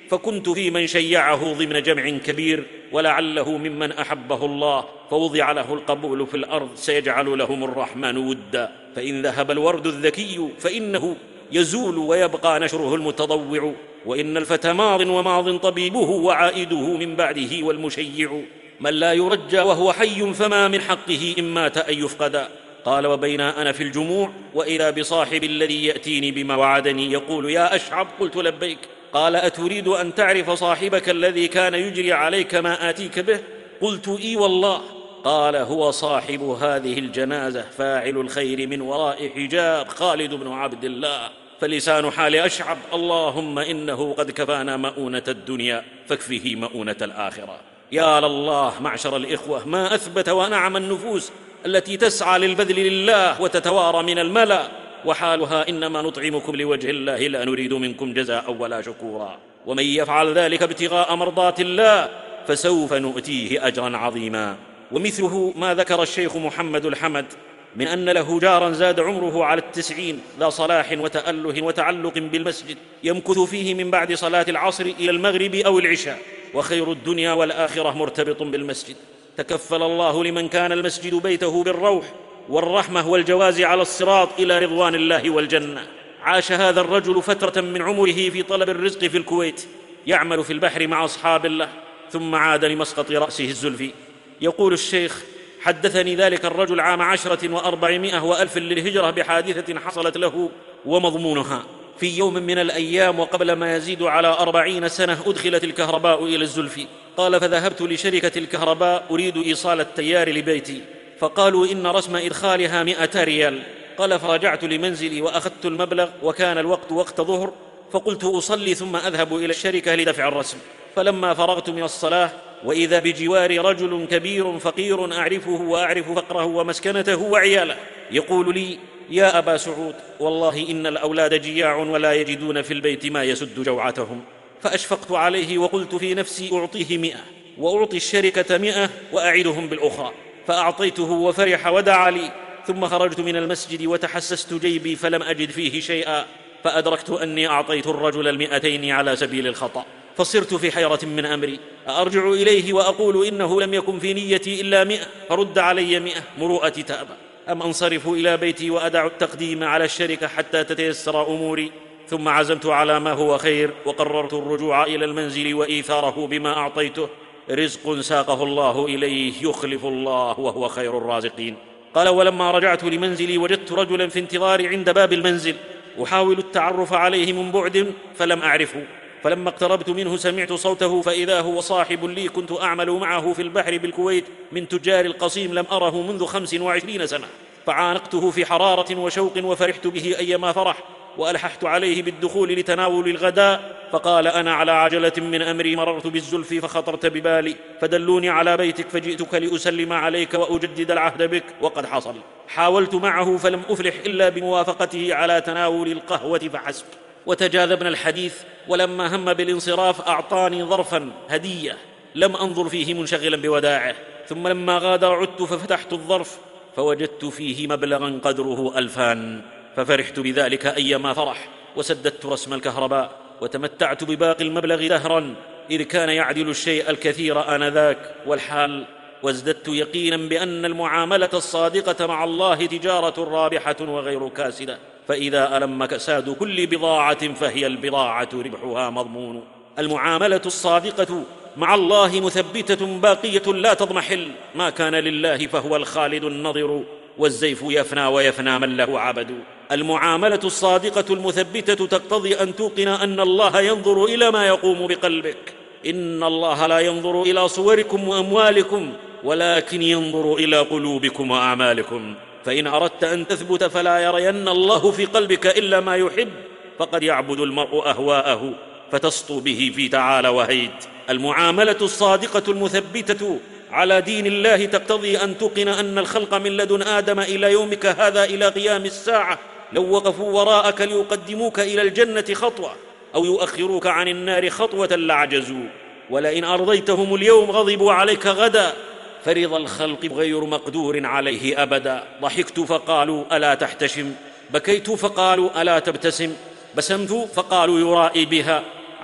فكنت في من شيعه ضمن جمع كبير، ولعله ممن أحبه الله فوضع له القبول في الأرض سيجعل لهم الرحمن ودا. فإن ذهب الورد الذكي فإنه يزول ويبقى نشره المتضوع، وإن الفتى ماض وماض طبيبه وعائده من بعده والمشيع. من لا يرجى وهو حي فما من حقه إن مات أن يفقدا. قال وبين أنا في الجموع وإذا بصاحب الذي يأتيني بما وعدني يقول يا أشعب، قلت لبيك. قال أتريد أن تعرف صاحبك الذي كان يجري عليك ما آتيك به؟ قلت إي والله. قال هو صاحب هذه الجنازة فاعل الخير من وراء حجاب، خالد بن عبد الله. فلسان حال أشعب اللهم إنه قد كفانا مؤونة الدنيا فاكفه مؤونة الآخرة. يا لله معشر الإخوة، ما أثبت ونعم النفوس التي تسعى للبذل لله وتتوارى من الملأ، وحالها إنما نطعمكم لوجه الله لا نريد منكم جزاء ولا شكورا. ومن يفعل ذلك ابتغاء مرضات الله فسوف نؤتيه أجرا عظيما. ومثله ما ذكر الشيخ محمد الحمد من أن له جارا زاد عمره على التسعين ذا صلاح وتأله وتعلق بالمسجد، يمكث فيه من بعد صلاة العصر إلى المغرب أو العشاء، وخير الدنيا والآخرة مرتبط بالمسجد. تكفل الله لمن كان المسجد بيته بالروح والرحمة والجواز على الصراط إلى رضوان الله والجنة. عاش هذا الرجل فترة من عمره في طلب الرزق في الكويت، يعمل في البحر مع أصحاب الله، ثم عاد لمسقط رأسه الزلفي. يقول الشيخ حدثني ذلك الرجل عام عشرة وأربعمائة وألف للهجرة بحادثة حصلت له ومضمونها: في يوم من الأيام وقبل ما يزيد على أربعين سنة أدخلت الكهرباء إلى الزلفي. قال فذهبت لشركة الكهرباء أريد إيصال التيار لبيتي، فقالوا إن رسم إدخالها مئة ريال. قال فرجعت لمنزلي وأخذت المبلغ، وكان الوقت وقت ظهر، فقلت أصلي ثم أذهب إلى الشركة لدفع الرسم. فلما فرغت من الصلاة وإذا بجواري رجل كبير فقير أعرفه وأعرف فقره ومسكنته وعياله، يقول لي يا أبا سعود والله إن الأولاد جياع ولا يجدون في البيت ما يسد جوعتهم. فأشفقت عليه وقلت في نفسي أعطيه مئة وأعطي الشركة مئة وأعدهم بالأخرى، فأعطيته وفرح ودعا لي. ثم خرجت من المسجد وتحسست جيبي فلم أجد فيه شيئا، فأدركت أني أعطيت الرجل المئتين على سبيل الخطأ، فصرت في حيرة من أمري، أرجع إليه وأقول إنه لم يكن في نيتي إلا مئة فرد علي مئة مروءتي تأبى، أم أنصرف إلى بيتي وأدع التقديم على الشركة حتى تتيسر أموري؟ ثم عزمت على ما هو خير وقررت الرجوع إلى المنزل وإيثاره بما أعطيته. رزق ساقه الله إليه يخلف الله وهو خير الرازقين. قال ولما رجعت لمنزلي وجدت رجلا في انتظاري عند باب المنزل أحاول التعرف عليه من بعد فلم أعرفه، فلما اقتربت منه سمعت صوته فإذا هو صاحب لي كنت أعمل معه في البحر بالكويت من تجار القصيم لم أره منذ خمس وعشرين سنة، فعانقته في حرارة وشوق وفرحت به أيما فرح، وألححت عليه بالدخول لتناول الغداء، فقال أنا على عجلة من أمري مررت بالزلف فخطرت ببالي، فدلوني على بيتك فجئتك لأسلم عليك وأجدد العهد بك، وقد حصل. حاولت معه فلم أفلح إلا بموافقته على تناول القهوة فحسب. وتجاذبنا الحديث، ولما هم بالانصراف أعطاني ظرفا هدية لم أنظر فيه منشغلا بوداعه، ثم لما غادر عدت ففتحت الظرف فوجدت فيه مبلغا قدره ألفان، ففرحت بذلك أيما فرح، وسددت رسم الكهرباء وتمتعت بباقي المبلغ دهرا، إذ كان يعدل الشيء الكثير آنذاك والحال. وازددت يقينا بأن المعاملة الصادقة مع الله تجارة رابحة وغير كاسدة، فإذا ألم كساد كل بضاعة فهي البضاعة ربحها مضمون. المعاملة الصادقة مع الله مثبتة باقية لا تضمحل، ما كان لله فهو الخالد النظر، والزيف يفنى ويفنى من له عبد. المعاملة الصادقة المثبتة تقتضي أن توقن أن الله ينظر إلى ما يقوم بقلبك. إن الله لا ينظر إلى صوركم وأموالكم ولكن ينظر إلى قلوبكم وأعمالكم، فإن أردت أن تثبت فلا يرين الله في قلبك إلا ما يحب، فقد يعبد المرء أهواءه فتسطو به في تعالى وهيد. المعاملة الصادقة المثبتة على دين الله تقتضي أن توقن أن الخلق من لدن آدم إلى يومك هذا إلى قيام الساعة لو وقفوا وراءك ليقدموك إلى الجنة خطوة أو يؤخروك عن النار خطوة لعجزوا، ولئن أرضيتهم اليوم غضبوا عليك غدا، فرض الخلق غير مقدور عليه أبدا. ضحكت فقالوا ألا تحتشم، بكيت فقالوا ألا تبتسم، بسمت فقالوا يرائي بها،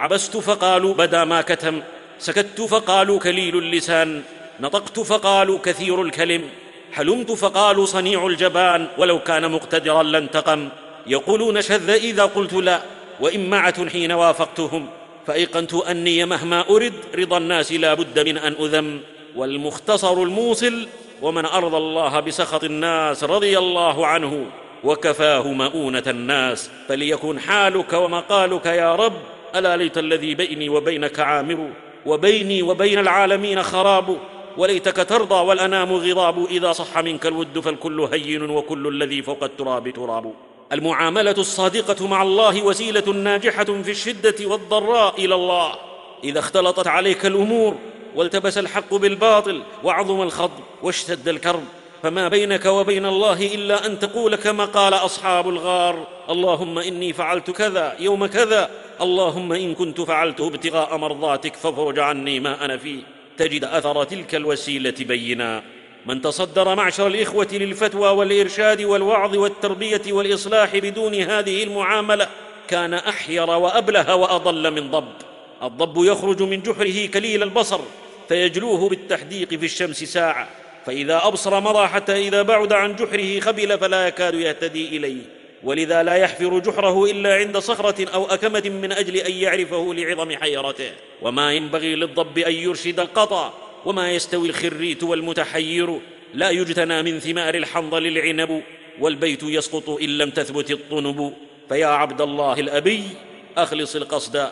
عبست فقالوا بدا ما كتم، سكت فقالوا قليل اللسان، نطقت فقالوا كثير الكلم، حلمت فقالوا صنيع الجبان، ولو كان مقتدرا لانتقم. يقولون شذ إذا قلت لا، وإمعة حين وافقتهم، فأيقنت أني مهما أرد رضا الناس لا بد من أن أذم. والمختصر الموصل: ومن أرضى الله بسخط الناس رضي الله عنه وكفاه مؤونة الناس. فليكن حالك ومقالك يا رب: ألا ليت الذي بيني وبينك عامر، وبيني وبين العالمين خراب، وليتك ترضى والأنام غضاب، إذا صح منك الود فالكل هين وكل الذي فوق التراب تراب. المعاملة الصادقة مع الله وسيلة ناجحة في الشدة والضراء إلى الله. إذا اختلطت عليك الأمور والتبس الحق بالباطل وعظم الخضب واشتد الكرب، فما بينك وبين الله إلا أن تقول كما قال أصحاب الغار: اللهم إني فعلت كذا يوم كذا، اللهم إن كنت فعلته ابتغاء مرضاتك فافرج عني ما أنا فيه. تجد أثر تلك الوسيلة بينا. من تصدر معشر الإخوة للفتوى والإرشاد والوعظ والتربية والإصلاح بدون هذه المعاملة كان أحير وأبله وأضل من ضب. الضب يخرج من جحره كليل البصر فيجلوه بالتحديق في الشمس ساعة، فإذا أبصر مضى، حتى إذا بعد عن جحره خبل فلا يكاد يهتدي إليه. ولذا لا يحفر جحره إلا عند صخرة أو أكمة من أجل أن يعرفه لعظم حيرته. وما ينبغي للضب أن يرشد القطا، وما يستوي الخريت والمتحير. لا يجتنى من ثمار الحنظل العنب، والبيت يسقط إن لم تثبت الطنب. فيا عبد الله الأبي أخلص القصد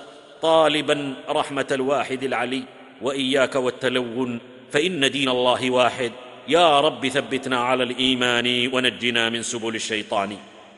طالبا رحمة الواحد العلي، وإياك والتلون فإن دين الله واحد. يا رب ثبتنا على الإيمان ونجنا من سبل الشيطان.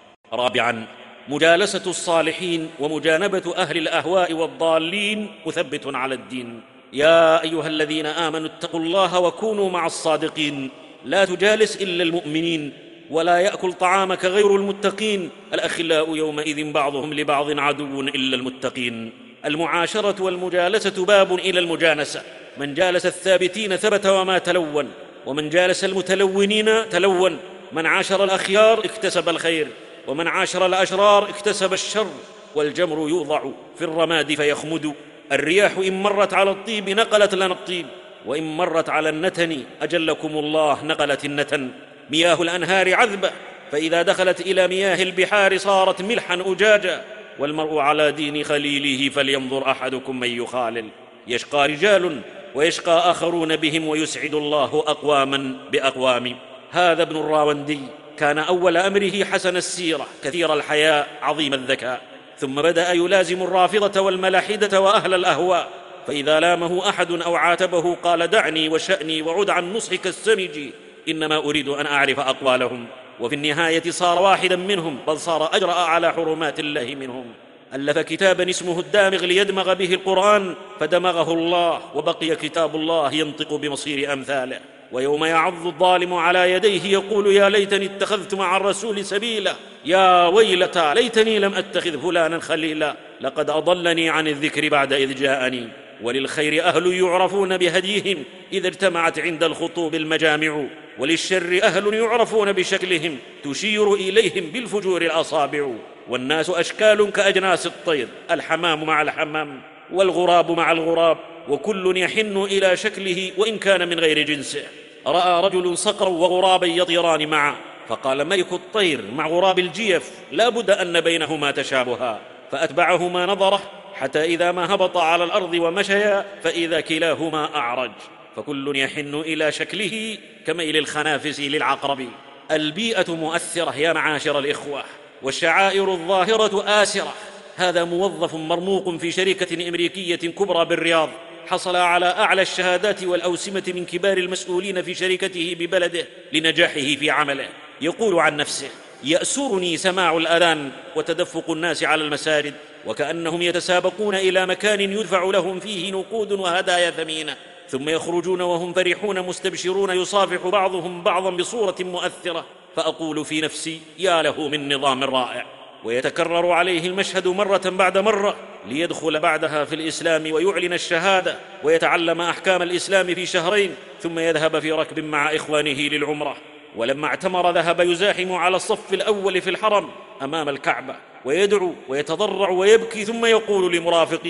رابعا: مجالسة الصالحين ومجانبة أهل الأهواء والضالين مثبت على الدين. يا أيها الذين آمنوا اتقوا الله وكونوا مع الصادقين. لا تجالس إلا المؤمنين، ولا يأكل طعامك غير المتقين. الأخلاء يومئذ بعضهم لبعض عدو إلا المتقين. المعاشرة والمجالسة باب إلى المجانسة. من جالس الثابتين ثبت وما تلون، ومن جالس المتلونين تلون. من عاشر الأخيار اكتسب الخير، ومن عاشر الأشرار اكتسب الشر. والجمر يوضع في الرماد فيخمد. الرياح إن مرت على الطيب نقلت لنا الطيب، وإن مرت على النتن أجلكم الله نقلت النتن. مياه الأنهار عذبة، فإذا دخلت إلى مياه البحار صارت ملحا أجاجا. والمرء على دين خليله فلينظر أحدكم من يخالل. يشقى رجال ويشقى آخرون بهم، ويسعد الله أقواما بأقوام. هذا ابن الراوندي كان أول أمره حسن السيرة كثير الحياء عظيم الذكاء، ثم بدأ يلازم الرافضة والملاحدة وأهل الأهواء، فإذا لامه أحد أو عاتبه قال: دعني وشأني وعد عن نصحك السمج، إنما أريد أن أعرف أقوالهم. وفي النهاية صار واحدا منهم، بل صار أجرأ على حرمات الله منهم. ألف كتابا اسمه الدامغ ليدمغ به القرآن، فدمغه الله، وبقي كتاب الله ينطق بمصير أمثاله. ويوم يعض الظالم على يديه يقول: يا ليتني اتخذت مع الرسول سبيلا، يا ويلتى ليتني لم أتخذ فلانا خليلا، لقد أضلني عن الذكر بعد إذ جاءني. وللخير أهل يعرفون بهديهم إذا اجتمعت عند الخطوب المجامع، وللشر أهل يعرفون بشكلهم تشير إليهم بالفجور الأصابع. والناس أشكال كأجناس الطير، الحمام مع الحمام والغراب مع الغراب، وكل يحن إلى شكله وإن كان من غير جنسه. رأى رجل صقرا وغرابا يطيران معا، فقال: ملك الطير مع غراب الجيف لا بد أن بينهما تشابها، فأتبعهما نظره حتى إذا ما هبط على الأرض ومشيا فإذا كلاهما أعرج، فكل يحن إلى شكله كميل الخنافس للعقرب. البيئة مؤثرة يا معاشر الإخوة، والشعائر الظاهرة آسرة. هذا موظف مرموق في شركة أمريكية كبرى بالرياض، حصل على أعلى الشهادات والأوسمة من كبار المسؤولين في شركته ببلده لنجاحه في عمله. يقول عن نفسه: يأسرني سماع الأذان وتدفق الناس على المساجد، وكأنهم يتسابقون إلى مكان يدفع لهم فيه نقود وهدايا ثمينة، ثم يخرجون وهم فرحون مستبشرون يصافح بعضهم بعضا بصورة مؤثرة. فأقول في نفسي: يا له من نظام رائع. ويتكرر عليه المشهد مرة بعد مرة ليدخل بعدها في الإسلام ويعلن الشهادة ويتعلم أحكام الإسلام في شهرين، ثم يذهب في ركب مع إخوانه للعمرة. ولما اعتمر ذهب يزاحم على الصف الأول في الحرم أمام الكعبة، ويدعو ويتضرع ويبكي، ثم يقول لمرافقيه: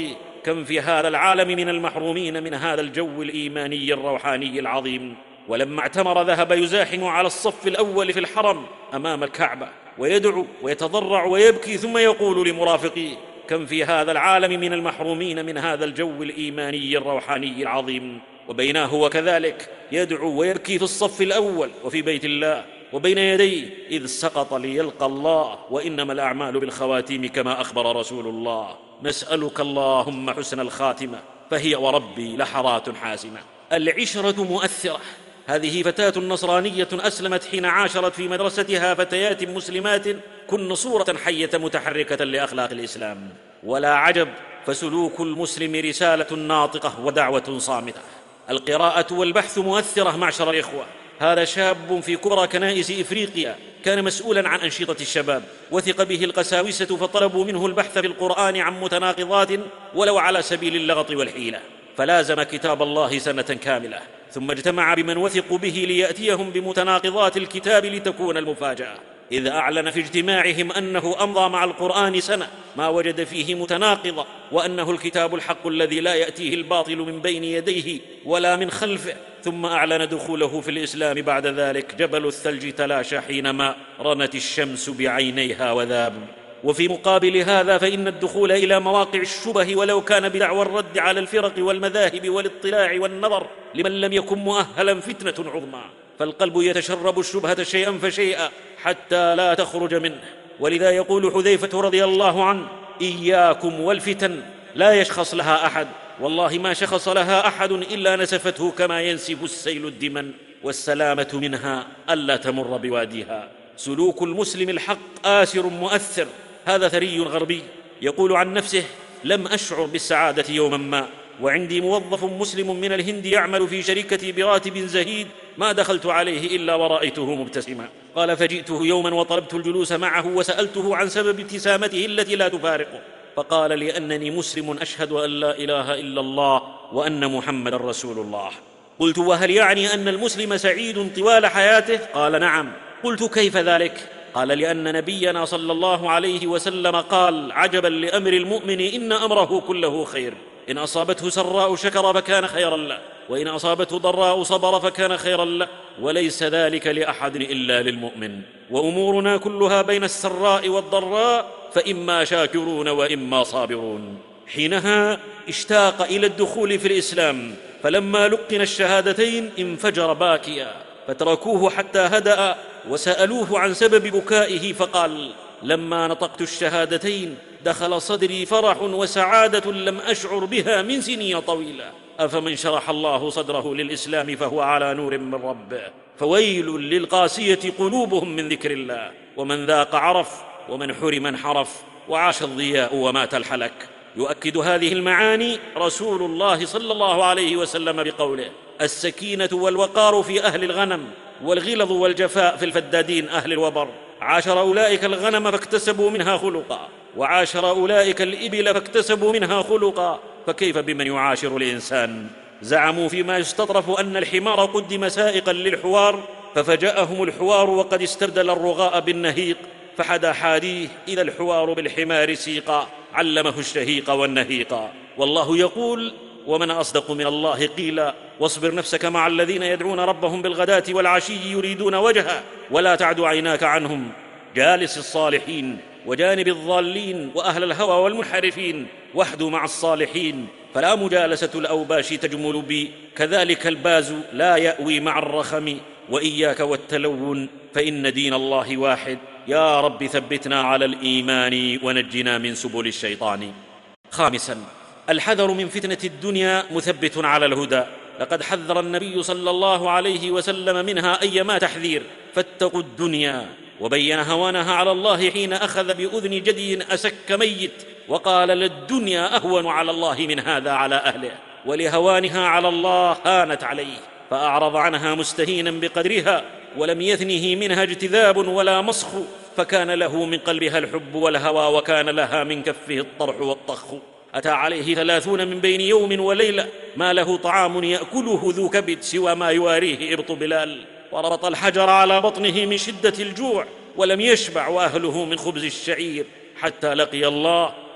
كم في هذا العالم من المحرومين من هذا الجو الإيماني الروحاني العظيم. ولما اعتمر ذهب يزاحم على الصف الأول في الحرم أمام الكعبة ويدعو ويتضرع ويبكي، ثم يقول لمرافقيه: كم في هذا العالم من المحرومين من هذا الجو الإيماني الروحاني العظيم. وبينه هو كذلك يدعو ويبكي في الصف الأول وفي بيت الله وبين يديه إذ سقط ليلقى الله، وإنما الأعمال بالخواتيم كما أخبر رسول الله. نسألك اللهم حسن الخاتمة، فهي وربي لحظات حاسمة. العشرة مؤثرة. هذه فتاة نصرانية أسلمت حين عاشرت في مدرستها فتيات مسلمات كن صورة حية متحركة لأخلاق الإسلام. ولا عجب، فسلوك المسلم رسالة ناطقة ودعوة صامتة. القراءة والبحث مؤثرة معشر الإخوة. هذا شاب في كبرى كنائس إفريقيا كان مسؤولا عن أنشطة الشباب، وثق به القساوسة فطلبوا منه البحث في القرآن عن متناقضات ولو على سبيل اللغط والحيلة، فلازم كتاب الله سنة كاملة، ثم اجتمع بمن وثقوا به ليأتيهم بمتناقضات الكتاب لتكون المفاجأة. إذ أعلن في اجتماعهم أنه أمضى مع القرآن سنة ما وجد فيه متناقضة، وأنه الكتاب الحق الذي لا يأتيه الباطل من بين يديه ولا من خلفه، ثم أعلن دخوله في الإسلام بعد ذلك. جبل الثلج تلاشى حينما رنت الشمس بعينيها وذاب. وفي مقابل هذا فإن الدخول إلى مواقع الشبه ولو كان بدعوى الرد على الفرق والمذاهب والاطلاع والنظر لمن لم يكن مؤهلا فتنة عظمى، فالقلب يتشرب الشبهة شيئا فشيئا حتى لا تخرج منه. ولذا يقول حذيفة رضي الله عنه: إياكم والفتن لا يشخص لها أحد، والله ما شخص لها أحد إلا نسفته كما ينسف السيل الدمن، والسلامة منها ألا تمر بواديها. سلوك المسلم الحق آسر مؤثر. هذا ثري غربي يقول عن نفسه: لم أشعر بالسعادة يوما ما وعندي موظف مسلم من الهند يعمل في شركتي براتب زهيد ما دخلت عليه إلا ورأيته مبتسما. قال: فجئته يوما وطلبت الجلوس معه وسألته عن سبب ابتسامته التي لا تفارقه، فقال: لأنني مسلم أشهد أن لا إله إلا الله وأن محمد رسول الله. قلت: وهل يعني أن المسلم سعيد طوال حياته؟ قال: نعم. قلت: كيف ذلك؟ قال: لأن نبينا صلى الله عليه وسلم قال: عجبا لأمر المؤمن إن أمره كله خير، إن أصابته سراء شكر فكان خيرا له، وإن أصابته ضراء صبر فكان خيرا له، وليس ذلك لأحد إلا للمؤمن، وأمورنا كلها بين السراء والضراء، فإما شاكرون وإما صابرون. حينها اشتاق إلى الدخول في الإسلام، فلما لقن الشهادتين انفجر باكيا، فتركوه حتى هدأ وسألوه عن سبب بكائه، فقال: لما نطقت الشهادتين دخل صدري فرح وسعادة لم أشعر بها من سنين طويلة. أفمن شرح الله صدره للإسلام فهو على نور من ربه، فويل للقاسية قلوبهم من ذكر الله. ومن ذاق عرف، ومن حرم انحرف، وعاش الضياء ومات الحلك. يؤكد هذه المعاني رسول الله صلى الله عليه وسلم بقوله: السكينة والوقار في أهل الغنم، والغلظ والجفاء في الفدادين أهل الوبر. عاشر أولئك الغنم فاكتسبوا منها خلقا، وعاشر أولئك الإبل فاكتسبوا منها خلقا، فكيف بمن يعاشر الإنسان؟ زعموا فيما يستطرف أن الحمار قدم سائقا للحوار، ففجأهم الحوار وقد استبدل الرغاء بالنهيق، فحدا حاديه إذا الحوار بالحمار سيقا، علمه الشهيق والنهيقا. والله يقول: ومن أصدق من الله قيلا، واصبر نفسك مع الذين يدعون ربهم بالغداة والعشي يريدون وجهه، ولا تعد عيناك عنهم. جالس الصالحين وجانب الضالين وأهل الهوى والمنحرفين، واحد مع الصالحين، فلا مجالسة الأوباش تجمل بي، كذلك الباز لا يأوي مع الرخم، وإياك والتلون فإن دين الله واحد. يا رب ثبتنا على الإيمان ونجنا من سبل الشيطان. خامسا، الحذر من فتنة الدنيا مثبت على الهدى. لقد حذر النبي صلى الله عليه وسلم منها أيما تحذير، فاتقوا الدنيا، وبين هوانها على الله حين أخذ بأذن جدي أسك ميت وقال: للدنيا أهون على الله من هذا على أهله، ولهوانها على الله هانت عليه، فأعرض عنها مستهينا بقدرها، ولم يثنه منها اجتذاب ولا مسخ، فكان له من قلبها الحب والهوى، وكان لها من كفه الطرح والطخ. أتى عليه ثلاثون من بين يوم وليلة ما له طعام يأكله ذو كبد سوى ما يواريه إبط بلال، وربط الحجر على بطنه من شدة الجوع، ولم يشبع وأهله من خبز الشعير، حتى لقي الله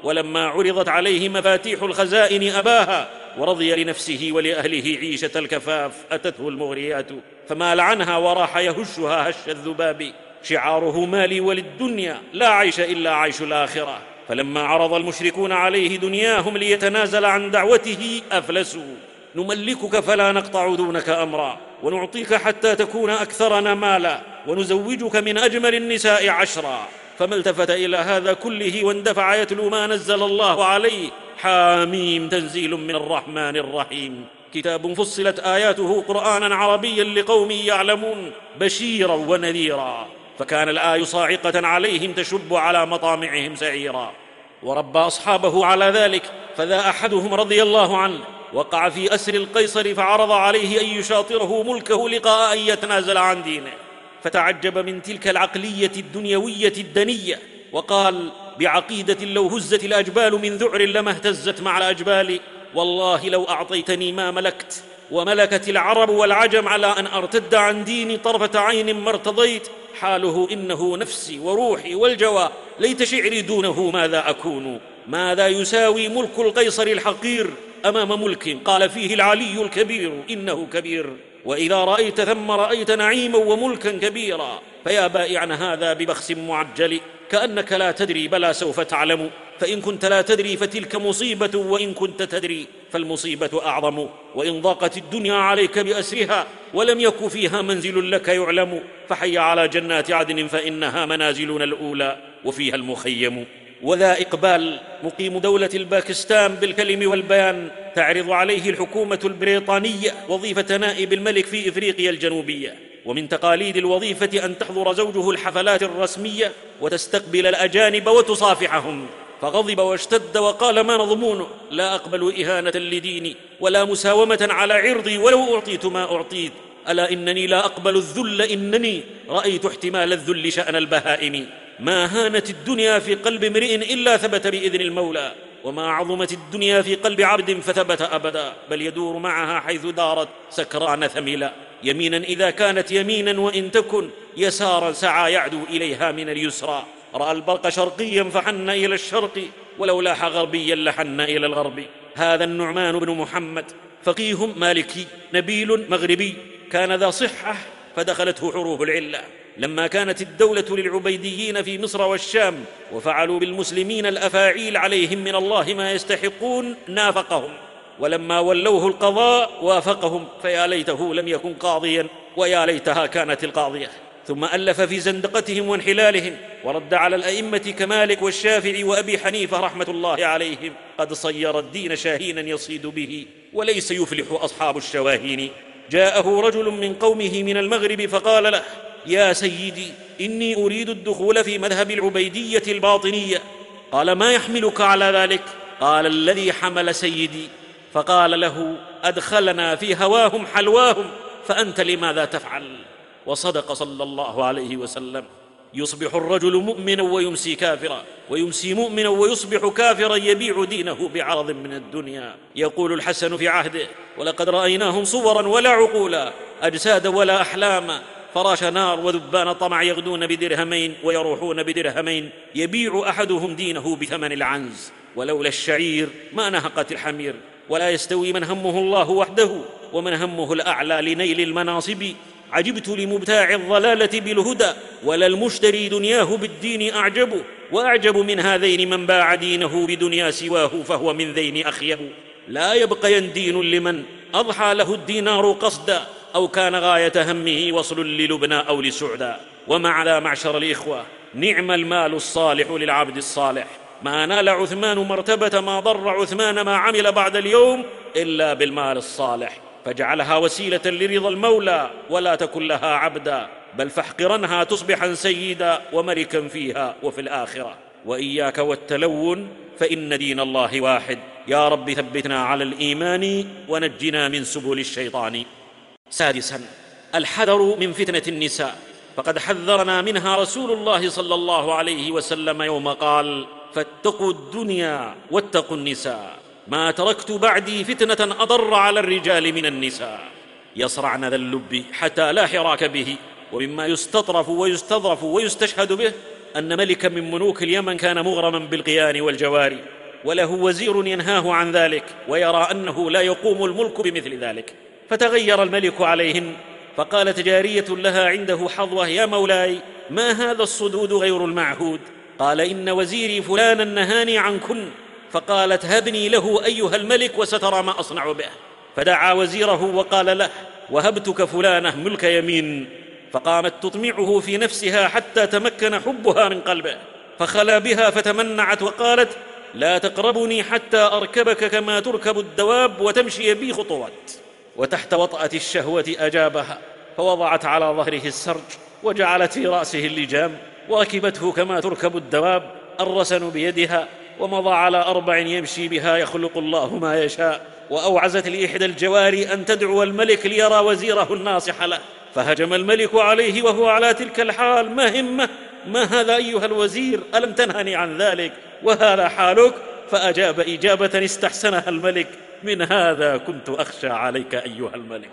ولما عرضت عليه مفاتيح الخزائن أباها، ورضي لنفسه ولأهله عيشة الكفاف أتته المغريات، فمال عنها وراح يهشها هش الذباب. شعاره مالي وللدنيا، لا عيش إلا عيش الآخرة. فلما عرض المشركون عليه دنياهم ليتنازل عن دعوته أفلسوا. نملكك فلا نقطع دونك أمرا، ونعطيك حتى تكون أكثرنا مالا، ونزوجك من أجمل النساء عشرا. فما التفت إلى هذا كله واندفع يتلو ما نزل الله عليه. حاميم تنزيل من الرحمن الرحيم، كتاب فصلت آياته قرآنا عربيا لقوم يعلمون، بشيرا ونذيرا. فكان الآي صاعقة عليهم تشب على مطامعهم سعيرا، وربى أصحابه على ذلك. فذا أحدهم رضي الله عنه وقع في أسر القيصر، فعرض عليه أن يشاطره ملكه لقاء أن يتنازل عن دينه، فتعجب من تلك العقلية الدنيوية الدنية، وقال بعقيدة لو هزت الأجبال من ذعر لما اهتزت مع الأجبال، والله لو أعطيتني ما ملكت. وملكت العرب والعجم على أن أرتد عن ديني طرفة عين ما ارتضيت. حاله إنه نفسي وروحي والجوى، ليت شعري دونه ماذا أكون. ماذا يساوي ملك القيصر الحقير أمام ملك قال فيه العلي الكبير إنه كبير. وإذا رأيت ثم رأيت نعيما وملكا كبيرا. فيا بائعا هذا ببخس معجل، كأنك لا تدري بلى سوف تعلم. فإن كنت لا تدري فتلك مصيبة، وإن كنت تدري فالمصيبة أعظم. وإن ضاقت الدنيا عليك بأسرها ولم يك فيها منزل لك يعلم، فحي على جنات عدن فإنها منازلنا الأولى وفيها المخيم. وذا إقبال مقيم دولة الباكستان بالكلم والبيان، تعرض عليه الحكومة البريطانية وظيفة نائب الملك في إفريقيا الجنوبية. ومن تقاليد الوظيفة أن تحضر زوجه الحفلات الرسمية وتستقبل الأجانب وتصافحهم. فغضب واشتد وقال ما نضمونه، لا أقبل إهانة لديني ولا مساومة على عرضي ولو أعطيت ما أعطيت. ألا إنني لا أقبل الذل، إنني رأيت احتمال الذل شأن البهائم. ما هانت الدنيا في قلب امرئ إلا ثبت بإذن المولى، وما عظمت الدنيا في قلب عبد فثبت أبدا، بل يدور معها حيث دارت سكران ثملا. يمينا إذا كانت يمينا، وإن تكن يسارا سعى يعدو إليها من اليسرى. رأى البرق شرقيا فحن إلى الشرق، ولو لاح غربيا لحن إلى الغرب. هذا النعمان بن محمد فقيه مالكي نبيل مغربي، كان ذا صحة فدخلته حروب العلة. لما كانت الدولة للعبيديين في مصر والشام وفعلوا بالمسلمين الأفاعيل عليهم من الله ما يستحقون نافقهم، ولما ولوه القضاء وافقهم، فيا ليته لم يكن قاضيا ويا ليتها كانت القاضية. ثم ألف في زندقتهم وانحلالهم، ورد على الأئمة كمالك والشافعي وأبي حنيفة رحمة الله عليهم. قد صير الدين شاهينا يصيد به، وليس يفلح أصحاب الشواهين. جاءه رجل من قومه من المغرب فقال له يا سيدي إني أريد الدخول في مذهب العبيدية الباطنية. قال ما يحملك على ذلك؟ قال الذي حمل سيدي. فقال له أدخلنا في هواهم حلواهم، فأنت لماذا تفعل؟ وصدق صلى الله عليه وسلم. يصبح الرجل مؤمنا ويمسي كافرا، ويمسي مؤمنا ويصبح كافرا، يبيع دينه بعرض من الدنيا. يقول الحسن في عهده ولقد رأيناهم صورا ولا عقولا، أجساد ولا أحلاما، فراش نار وذبان طمع، يغدون بدرهمين ويروحون بدرهمين، يبيع أحدهم دينه بثمن العنز. ولولا الشعير ما نهقت الحمير. ولا يستوي من همه الله وحده ومن همه الأعلى لنيل المناصب. عجبت لمبتاع الضلالة بالهدى، ولا المشتري دنياه بالدين أعجب. وأعجب من هذين من باع دينه بدنيا سواه، فهو من ذين أخيب. لا يبقى دين لمن أضحى له الدينار قصدا، أو كان غاية همه وصل للبنى أو لسعدا. ومعنا معشر الإخوة، نعم المال الصالح للعبد الصالح. ما نال عثمان مرتبة ما ضر عثمان ما عمل بعد اليوم إلا بالمال الصالح. فاجعلها وسيلة لرضا المولى، ولا تكن لها عبدا، بل فاحقرنها تصبحا سيدا وملكا فيها وفي الآخرة. وإياك والتلون، فإن دين الله واحد. يا رب ثبتنا على الإيمان ونجنا من سبل الشيطان. سادسا، الحذر من فتنة النساء، فقد حذرنا منها رسول الله صلى الله عليه وسلم يوم قال فاتقوا الدنيا واتقوا النساء، ما تركت بعدي فتنة أضر على الرجال من النساء. يصرعن ذا اللب حتى لا حراك به. ومما يستطرف ويستظرف ويستشهد به أن ملكا من ملوك اليمن كان مغرما بالقيان والجواري، وله وزير ينهاه عن ذلك ويرى أنه لا يقوم الملك بمثل ذلك. فتغير الملك عليهن، فقالت جارية لها عنده حظوة: يا مولاي، ما هذا الصدود غير المعهود؟ قال: إن وزيري فلانا نهاني عنكن. فقالت: هبني له أيها الملك وسترى ما أصنع به. فدعا وزيره وقال له: وهبتك فلانة ملك يمين. فقامت تطمعه في نفسها حتى تمكن حبها من قلبه، فخلا بها فتمنعت وقالت: لا تقربني حتى أركبك كما تركب الدواب وتمشي بي خطوات. وتحت وطأة الشهوة أجابها، فوضعت على ظهره السرج وجعلت في رأسه اللجام وركبته كما تركب الدواب، الرسن بيدها، ومضى على أربع يمشي بها يخلق الله ما يشاء. وأوعزت لإحدى الجواري أن تدعو الملك ليرى وزيره الناصح له، فهجم الملك عليه وهو على تلك الحال: ما همه؟ ما هذا أيها الوزير؟ ألم تنهني عن ذلك وهذا حالك؟ فأجاب إجابة استحسنها الملك: من هذا كنت أخشى عليك أيها الملك.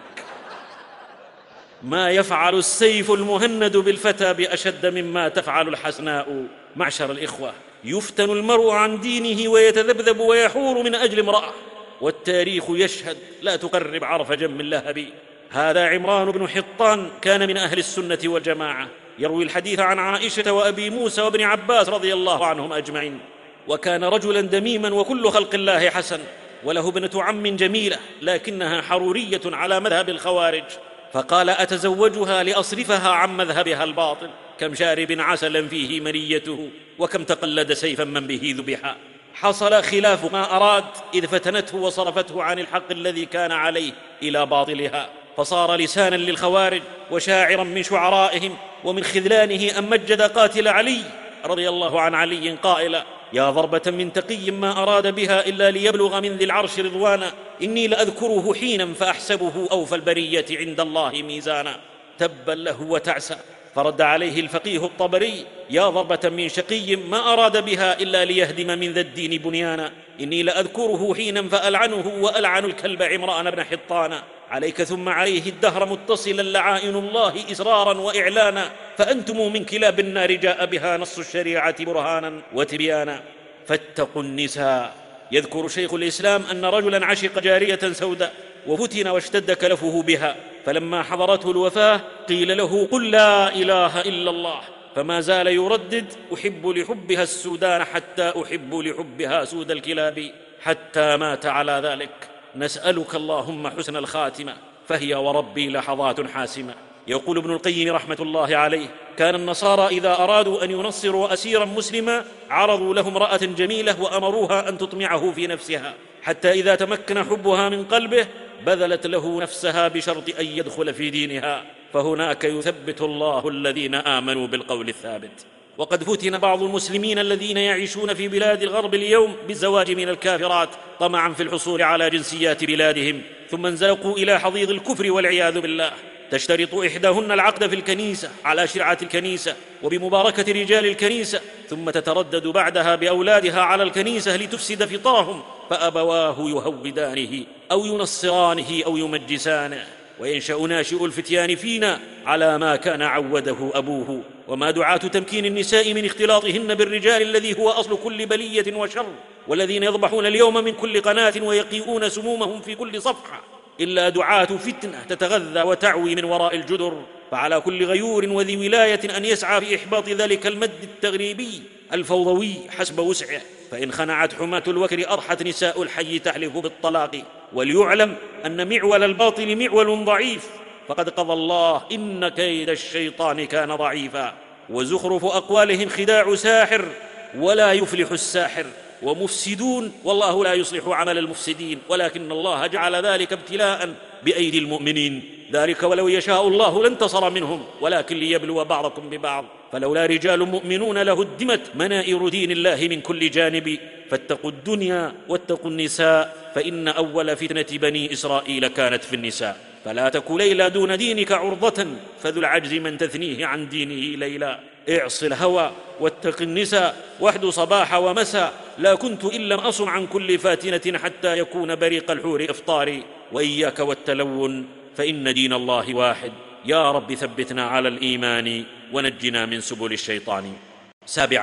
ما يفعل السيف المهند بالفتى بأشد مما تفعل الحسناء. معشر الإخوة، يفتن المرء عن دينه ويتذبذب ويحور من أجل امرأة، والتاريخ يشهد: لا تقرب عرف جم اللهب. هذا عمران بن حطان كان من أهل السنة والجماعة، يروي الحديث عن عائشة وأبي موسى وابن عباس رضي الله عنهم أجمعين، وكان رجلا دميما وكل خلق الله حسن، وله ابنة عم جميلة لكنها حرورية على مذهب الخوارج، فقال: أتزوجها لأصرفها عن مذهبها الباطل. كم شارب عسلا فيه منيته، وكم تقلد سيفا من به ذبحا. حصل خلاف ما أراد إذ فتنته وصرفته عن الحق الذي كان عليه إلى باطلها، فصار لسانا للخوارج وشاعرا من شعرائهم. ومن خذلانه أن مجد قاتل علي رضي الله عن علي قائلا: يا ضربة من تقي ما أراد بها إلا ليبلغ من ذي العرش رضوانا، إني لأذكره حينا فأحسبه أوفى البرية عند الله ميزانا. تبا له وتعسى. فرد عليه الفقيه الطبري: يا ضربة من شقي ما أراد بها إلا ليهدم من ذا الدين بنيانا، إني لأذكره حينا فألعنه وألعن الكلب عمران بن حطانا. عليك ثم عليه الدهر متصلا لعائن الله إسرارا وإعلانا، فأنتم من كلاب النار جاء بها نص الشريعة برهانا وتبيانا. فاتقوا النساء. يذكر شيخ الإسلام أن رجلا عشق جارية سوداء وفتن واشتد كلفه بها، فلما حضرته الوفاة قيل له: قل لا إله إلا الله، فما زال يردد: أحب لحبها السودان حتى أحب لحبها سود الكلاب، حتى مات على ذلك. نسألك اللهم حسن الخاتمة، فهي وربي لحظات حاسمة. يقول ابن القيم رحمة الله عليه: كان النصارى إذا أرادوا أن ينصروا أسيرا مسلما عرضوا له امرأة جميلة وأمروها أن تطمعه في نفسها، حتى إذا تمكن حبها من قلبه بذلت له نفسها بشرط أن يدخل في دينها، فهناك يثبت الله الذين آمنوا بالقول الثابت. وقد فتن بعض المسلمين الذين يعيشون في بلاد الغرب اليوم بالزواج من الكافرات طمعا في الحصول على جنسيات بلادهم، ثم انزلقوا إلى حضيض الكفر والعياذ بالله. تشترط إحداهن العقد في الكنيسة على شرعة الكنيسة وبمباركة رجال الكنيسة، ثم تتردد بعدها بأولادها على الكنيسة لتفسد فطرهم، فأبواه يهودانه أو ينصرانه أو يمجسانه، وينشأ ناشئ الفتيان فينا على ما كان عوده أبوه. وما دعاة تمكين النساء من اختلاطهن بالرجال الذي هو أصل كل بلية وشر، والذين يضبحون اليوم من كل قناة ويقيئون سمومهم في كل صفحة، إلا دعاة فتنة تتغذى وتعوي من وراء الجدر. فعلى كل غيور وذي ولاية أن يسعى في إحباط ذلك المد التغريبي الفوضوي حسب وسعه، فإن خنعت حماة الوكر أرحت نساء الحي تحلف بالطلاق. وليعلم أن معول الباطل معول ضعيف، فقد قضى الله إن كيد الشيطان كان ضعيفا. وزخرف أقوالهم خداع ساحر، ولا يفلح الساحر، ومفسدون والله لا يصلح عمل المفسدين، ولكن الله جعل ذلك ابتلاء بأيدي المؤمنين. ذلك ولو يشاء الله لانتصر منهم، ولكن ليبلو بعضكم ببعض. فلولا رجال مؤمنون لهدمت منائر دين الله من كل جانب. فاتقوا الدنيا واتقوا النساء، فإن أول فتنة بني إسرائيل كانت في النساء. فلا تك ليلى دون دينك عرضة، فذو العجز من تثنيه عن دينه ليلا. اعص الهوى واتق النساء، واحد صباح ومساء، لا كنت إن لم أصم عن كل فاتنة حتى يكون بريق الحور إفطاري. وإياك والتلون، فإن دين الله واحد. يا رب ثبتنا على الإيمان ونجنا من سبل الشيطان. سابعا،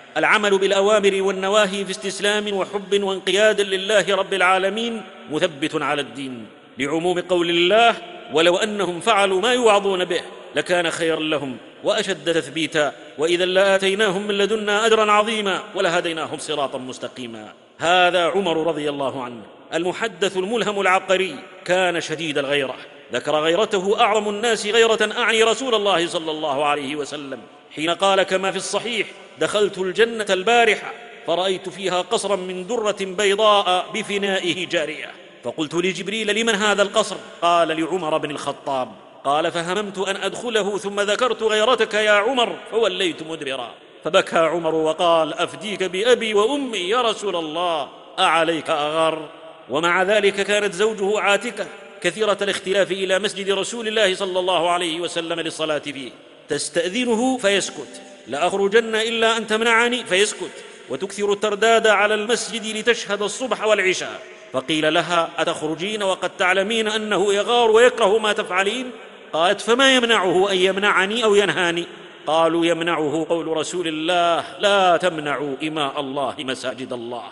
العمل بالأوامر والنواهي في استسلام وحب وانقياد لله رب العالمين مثبت على الدين، لعموم قول الله: ولو أنهم فعلوا ما يوعظون به لكان خيرا لهم وأشد تثبيتا وإذا لآتيناهم من لدنا أجرا عظيما ولهديناهم صراطا مستقيما. هذا عمر رضي الله عنه المحدث الملهم العبقري، كان شديد الغيرة. ذكر غيرته أعظم الناس غيرة أعني رسول الله صلى الله عليه وسلم حين قال كما في الصحيح: دخلت الجنة البارحة فرأيت فيها قصرا من درة بيضاء بفنائه جارية، فقلت لجبريل: لمن هذا القصر؟ قال: لعمر بن الخطاب. قال: فهممت أن أدخله ثم ذكرت غيرتك يا عمر فوليت مدبرا، فبكى عمر وقال: أفديك بأبي وأمي يا رسول الله، أعليك أغار؟ ومع ذلك كانت زوجه عاتكة كثيرة الاختلاف إلى مسجد رسول الله صلى الله عليه وسلم للصلاة فيه، تستأذنه فيسكت: لأخرجن إلا أن تمنعني، فيسكت، وتكثر الترداد على المسجد لتشهد الصبح والعشاء. فقيل لها: أتخرجين وقد تعلمين أنه يغار ويكره ما تفعلين؟ قالت: فما يمنعه أن يمنعني أو ينهاني؟ قالوا: يمنعه قول رسول الله: لا تمنعوا إماء الله مساجد الله.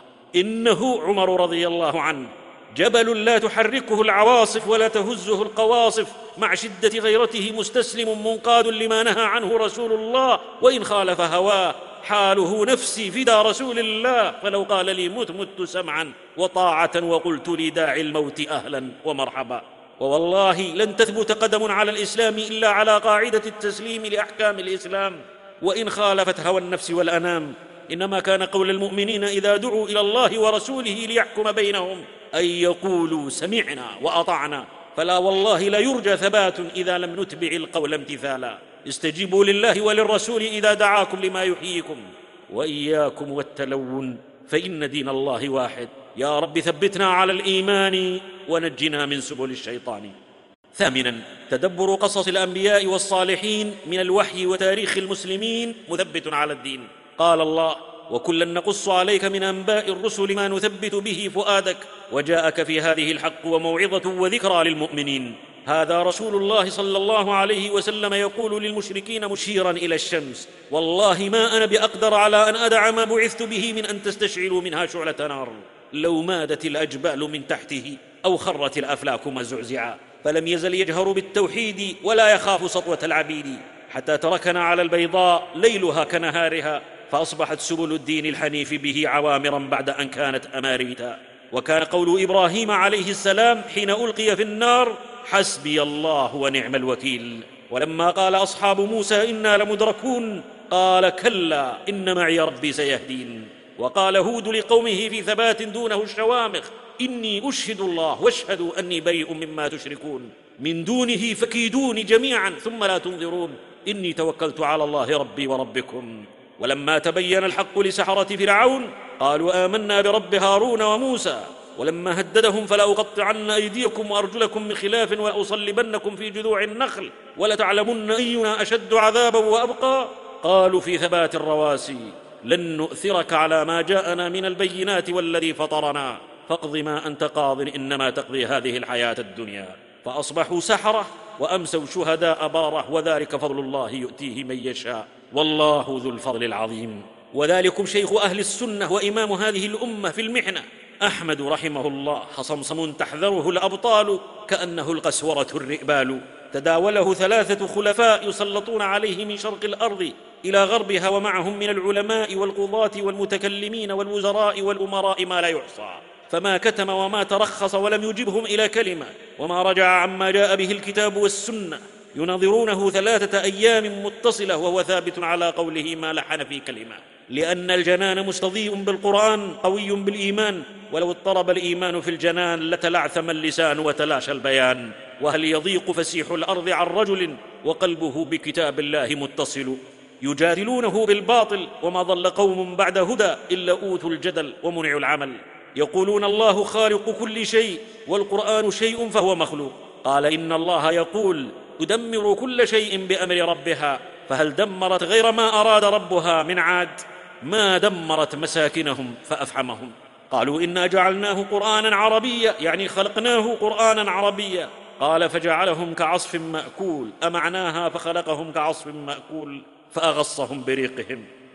إنه عمر رضي الله عنه جبل لا تحركه العواصف ولا تهزه القواصف، مع شدة غيرته مستسلم منقاد لما نهى عنه رسول الله، وإن خالف هواه حاله: نفسي فدى رسول الله، فلو قال لي مت مت سمعا وطاعة وقلت لداعي الموت أهلا ومرحبا. ووالله لن تثبت قدم على الإسلام إلا على قاعدة التسليم لأحكام الإسلام، وإن خالفت هوى النفس والأنام. إنما كان قول المؤمنين إذا دعوا إلى الله ورسوله ليحكم بينهم أن يقولوا سمعنا وأطعنا، فلا والله لا يرجى ثبات إذا لم نتبع القول امتثالا. استجيبوا لله وللرسول إذا دعاكم لما يحييكم، وإياكم والتلون فإن دين الله واحد. يا رب ثبتنا على الإيمان ونجنا من سبل الشيطان. ثامنا، تدبر قصص الأنبياء والصالحين من الوحي وتاريخ المسلمين مثبت على الدين. قال الله: وكلا نقص عليك من أنباء الرسل ما نثبت به فؤادك وجاءك في هذه الحق وموعظة وذكرى للمؤمنين. هذا رسول الله صلى الله عليه وسلم يقول للمشركين مشيرا إلى الشمس: والله ما أنا بأقدر على أن أدع ما بعثت به من أن تستشعلوا منها شعلة نار، لو مادت الأجبال من تحته أو خرت الأفلاك مزعزعا. فلم يزل يجهر بالتوحيد ولا يخاف سطوة العبيد، حتى تركنا على البيضاء ليلها كنهارها، فأصبحت سبل الدين الحنيف به عوامرا بعد أن كانت أماريتا. وكان قول إبراهيم عليه السلام حين ألقي في النار: حسبي الله ونعم الوكيل. ولما قال أصحاب موسى إنا لمدركون قال: كلا إن معي ربي سيهدين. وقال هود لقومه في ثبات دونه الشوامخ: إني أشهد الله واشهدوا أني بريء مما تشركون من دونه فكيدوني جميعا ثم لا تنظرون إني توكلت على الله ربي وربكم. ولما تبين الحق لسحرة فرعون قالوا آمنا برب هارون وموسى. ولما هددهم فلأقطعن أيديكم وأرجلكم من خلاف ولأصلبنكم في جذوع النخل ولتعلمن أينا أشد عذابا وأبقى. قالوا في ثبات الرواسي: لن نؤثرك على ما جاءنا من البينات والذي فطرنا فاقض ما أنت قاض إنما تقضي هذه الحياة الدنيا. فأصبحوا سحرة وأمسوا شهداء بارة، وذلك فضل الله يؤتيه من يشاء والله ذو الفضل العظيم. وذلكم شيخ أهل السنة وإمام هذه الأمة في المحنة أحمد رحمه الله، حصمصم تحذره الأبطال كأنه القسورة الرئبال. تداوله ثلاثة خلفاء يسلطون عليه من شرق الأرض إلى غربها، ومعهم من العلماء والقضاة والمتكلمين والوزراء والأمراء ما لا يحصى، فما كتم وما ترخص ولم يجبهم إلى كلمة، وما رجع عما جاء به الكتاب والسنة. يناظرونه ثلاثة أيام متصلة وهو ثابت على قوله ما لحن في كلمة، لأن الجنان مستضيء بالقرآن قوي بالإيمان، ولو اضطرب الإيمان في الجنان لتلعثم اللسان وتلاشى البيان. وهل يضيق فسيح الأرض عن رجل وقلبه بكتاب الله متصل؟ يجادلونه بالباطل، وما ضل قوم بعد هدى إلا أوتوا الجدل ومنعوا العمل. يقولون الله خالق كل شيء والقرآن شيء فهو مخلوق. قال إن الله يقول تدمر كل شيء بأمر ربها، فهل دمرت غير ما أراد ربها من عاد؟ ما دمرت مساكنهم فأفحمهم. قالوا إنا جعلناه قرآنا عربيا، يعني خلقناه قرآنا عربيا. قال فجعلهم كعصف مأكول، أمعناها فخلقهم كعصف مأكول فأغصهم بريقهم.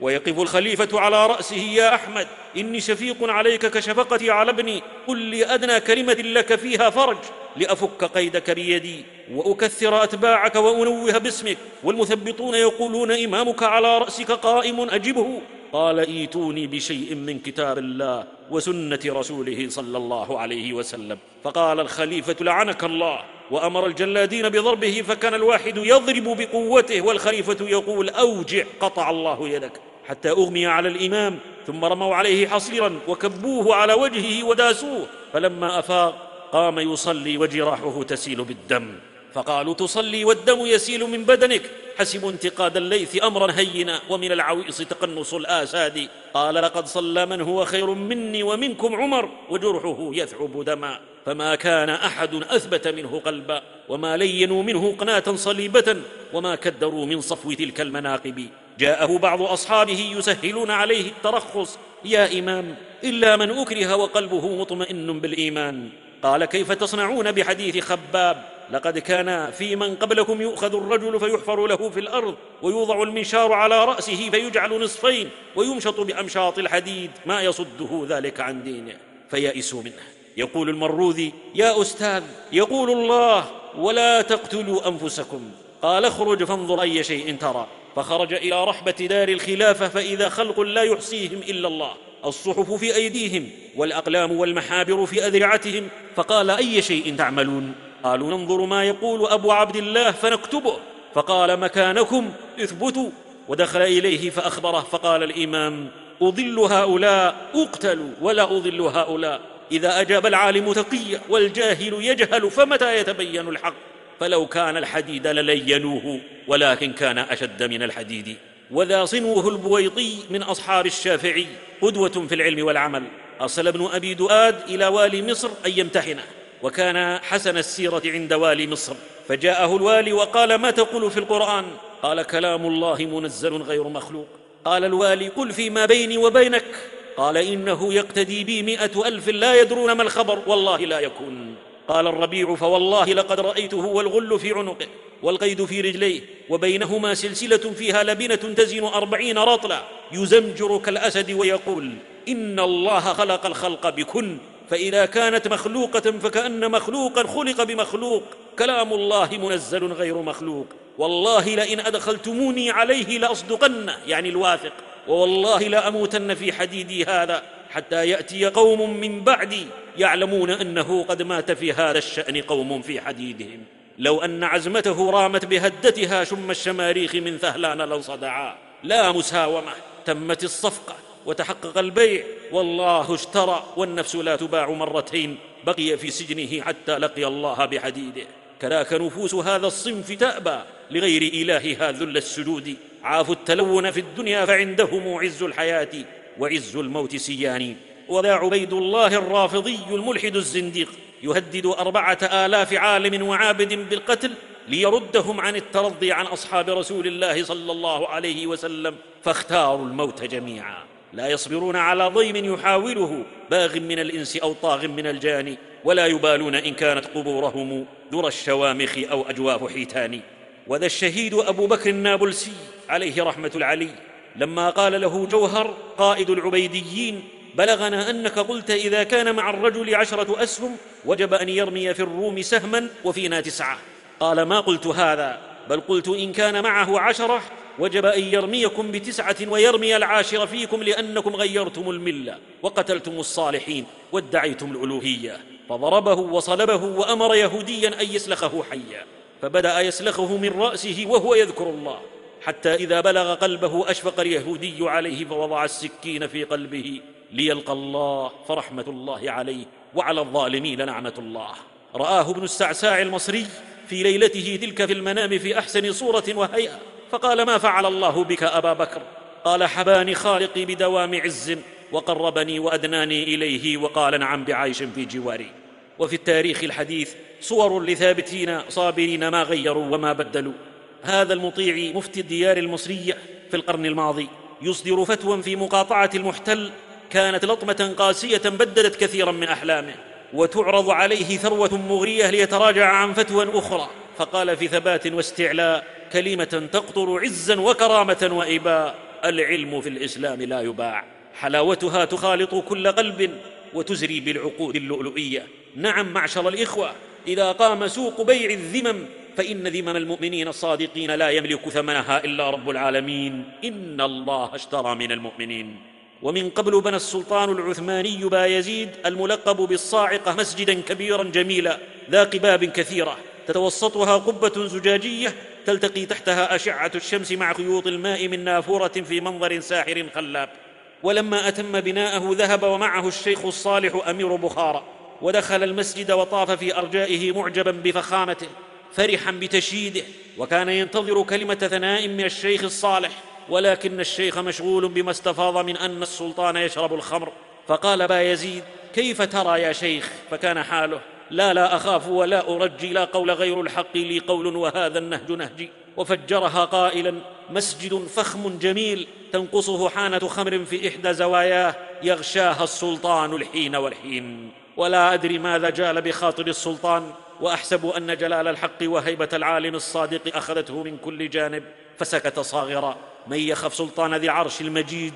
ويقف الخليفة على رأسه: يا أحمد، إني شفيق عليك كشفقتي على ابني، قل لي أدنى كلمة لك فيها فرج لأفك قيدك بيدي وأكثر أتباعك وأنوه باسمك، والمثبطون يقولون إمامك على رأسك قائم أجبه. قال: ايتوني بشيء من كتاب الله وسنة رسوله صلى الله عليه وسلم. فقال الخليفة: لعنك الله، وأمر الجلادين بضربه، فكان الواحد يضرب بقوته والخليفة يقول: أوجع، قطع الله يدك، حتى أغمي على الإمام، ثم رموا عليه حصيرا وكبوه على وجهه وداسوه، فلما أفاق قام يصلي وجراحه تسيل بالدم. فقالوا: تصلي والدم يسيل من بدنك؟ حسبوا انتقاد الليث أمرا هينا، ومن العويص تقنص الآساد. قال: لقد صلى من هو خير مني ومنكم عمر، وجرحه يثعب دما، فما كان أحد أثبت منه قلبا، وما لينوا منه قناة صليبة، وما كدروا من صفو تلك المناقب. جاءه بعض أصحابه يسهلون عليه الترخص: يا إمام، إلا من أكره وقلبه مطمئن بالإيمان. قال: كيف تصنعون بحديث خباب؟ لقد كان في من قبلكم يؤخذ الرجل فيحفر له في الأرض، ويوضع المنشار على رأسه فيجعل نصفين، ويمشط بأمشاط الحديد، ما يصده ذلك عن دينه، فيئسوا منه. يقول المروذي: يا أستاذ، يقول الله: ولا تقتلوا أنفسكم. قال: اخرج فانظر أي شيء ترى. فخرج إلى رحبة دار الخلافة، فإذا خلق لا يحصيهم إلا الله، الصحف في أيديهم والأقلام والمحابر في أذرعتهم. فقال: أي شيء تعملون؟ قالوا: ننظر ما يقول أبو عبد الله فنكتبه. فقال: مكانكم، اثبتوا. ودخل إليه فأخبره، فقال الإمام: أضل هؤلاء أقتل ولا أضل هؤلاء. إذا أجاب العالم تقي والجاهل يجهل، فمتى يتبين الحق؟ فلو كان الحديد للينوه، ولكن كان أشد من الحديد. وذا صنوه البويطي من أصحاب الشافعي، قدوة في العلم والعمل. أرسل ابن أبي دؤاد إلى والي مصر أن يمتحنه، وكان حسن السيرة عند والي مصر، فجاءه الوالي وقال: ما تقول في القرآن؟ قال: كلام الله منزل غير مخلوق. قال الوالي: قل فيما بيني وبينك. قال: إنه يقتدي بي مئة ألف لا يدرون ما الخبر، والله لا يكون. قال الربيع: فوالله لقد رأيته والغل في عنقه والقيد في رجليه، وبينهما سلسلة فيها لبنة تزن أربعين رطلا، يزمجر كالأسد ويقول: إن الله خلق الخلق بكن، فإذا كانت مخلوقة فكأن مخلوقا خلق بمخلوق. كلام الله منزل غير مخلوق. والله لئن أدخلتموني عليه لأصدقن، يعني الواثق، ووالله لأموتن في حديدي هذا حتى يأتي قوم من بعدي يعلمون أنه قد مات في هذا الشأن قوم في حديدهم. لو أن عزمته رامت بهدتها شم الشماريخ من ثهلان لانصدعا. لا مساومة، تمت الصفقة وتحقق البيع، والله اشترى، والنفس لا تباع مرتين. بقي في سجنه حتى لقي الله بحديده. كذاك نفوس هذا الصنف تأبى لغير إلهها ذل السجود. عافوا التلون في الدنيا فعندهم عز الحياة وعز الموت سيان. وذا عبيد الله الرافضي الملحد الزنديق يهدد أربعة آلاف عالم وعابد بالقتل ليردهم عن الترضي عن أصحاب رسول الله صلى الله عليه وسلم، فاختاروا الموت جميعا. لا يصبرون على ضيم يحاوله باغ من الإنس أو طاغ من الجان، ولا يبالون إن كانت قبورهم ذرى الشوامخ أو أجواف حيتان. وذا الشهيد أبو بكر النابلسي عليه رحمة العلي لما قال له جوهر قائد العبيديين: بلغنا أنك قلت إذا كان مع الرجل عشرة أسهم وجب أن يرمي في الروم سهما وفينا تسعة. قال: ما قلت هذا، بل قلت إن كان معه عشرة وجب أن يرميكم بتسعة ويرمي العاشر فيكم، لأنكم غيرتم الملة وقتلتم الصالحين وادعيتم الألوهية. فضربه وصلبه وأمر يهوديا أن يسلخه حيا، فبدأ يسلخه من رأسه وهو يذكر الله، حتى إذا بلغ قلبه أشفق اليهودي عليه فوضع السكين في قلبه ليلقى الله، فرحمة الله عليه وعلى الظالمين لعنة الله. رآه ابن السعساع المصري في ليلته تلك في المنام في أحسن صورة وهيئة، فقال: ما فعل الله بك أبا بكر؟ قال: حباني خالقي بدوام عز، وقربني وأدناني إليه، وقال: نعم بعيش في جواري. وفي التاريخ الحديث صور لثابتين صابرين ما غيروا وما بدلوا. هذا المطيع مفتي الديار المصرية في القرن الماضي يصدر فتوى في مقاطعة المحتل كانت لطمة قاسية بددت كثيرا من أحلامه، وتعرض عليه ثروة مغرية ليتراجع عن فتوى أخرى، فقال في ثبات واستعلاء كلمة تقطر عزا وكرامة وإباء: العلم في الإسلام لا يباع، حلاوتها تخالط كل قلب وتزري بالعقود اللؤلؤية. نعم معشر الإخوة، إذا قام سوق بيع الذمم فإن ذمم المؤمنين الصادقين لا يملك ثمنها إلا رب العالمين، إن الله اشترى من المؤمنين. ومن قبل بنى السلطان العثماني بايزيد الملقب بالصاعقة مسجدا كبيرا جميلا ذا قباب كثيرة تتوسطها قبة زجاجية تلتقي تحتها أشعة الشمس مع خيوط الماء من نافورة في منظر ساحر خلاب. ولما أتم بناءه ذهب ومعه الشيخ الصالح أمير بخارى، ودخل المسجد وطاف في أرجائه معجبا بفخامته فرحا بتشييده، وكان ينتظر كلمة ثناء من الشيخ الصالح، ولكن الشيخ مشغول بما استفاض من أن السلطان يشرب الخمر. فقال بايزيد: كيف ترى يا شيخ؟ فكان حاله: لا لا أخاف ولا أرجي، لا قول غير الحق لي قول وهذا النهج نهجي. وفجرها قائلا: مسجد فخم جميل تنقصه حانة خمر في إحدى زواياه يغشاها السلطان الحين والحين. ولا أدري ماذا جال بخاطر السلطان، وأحسب أن جلال الحق وهيبة العالم الصادق أخذته من كل جانب فسكت صاغرا. من يخف سلطان ذي العرش المجيد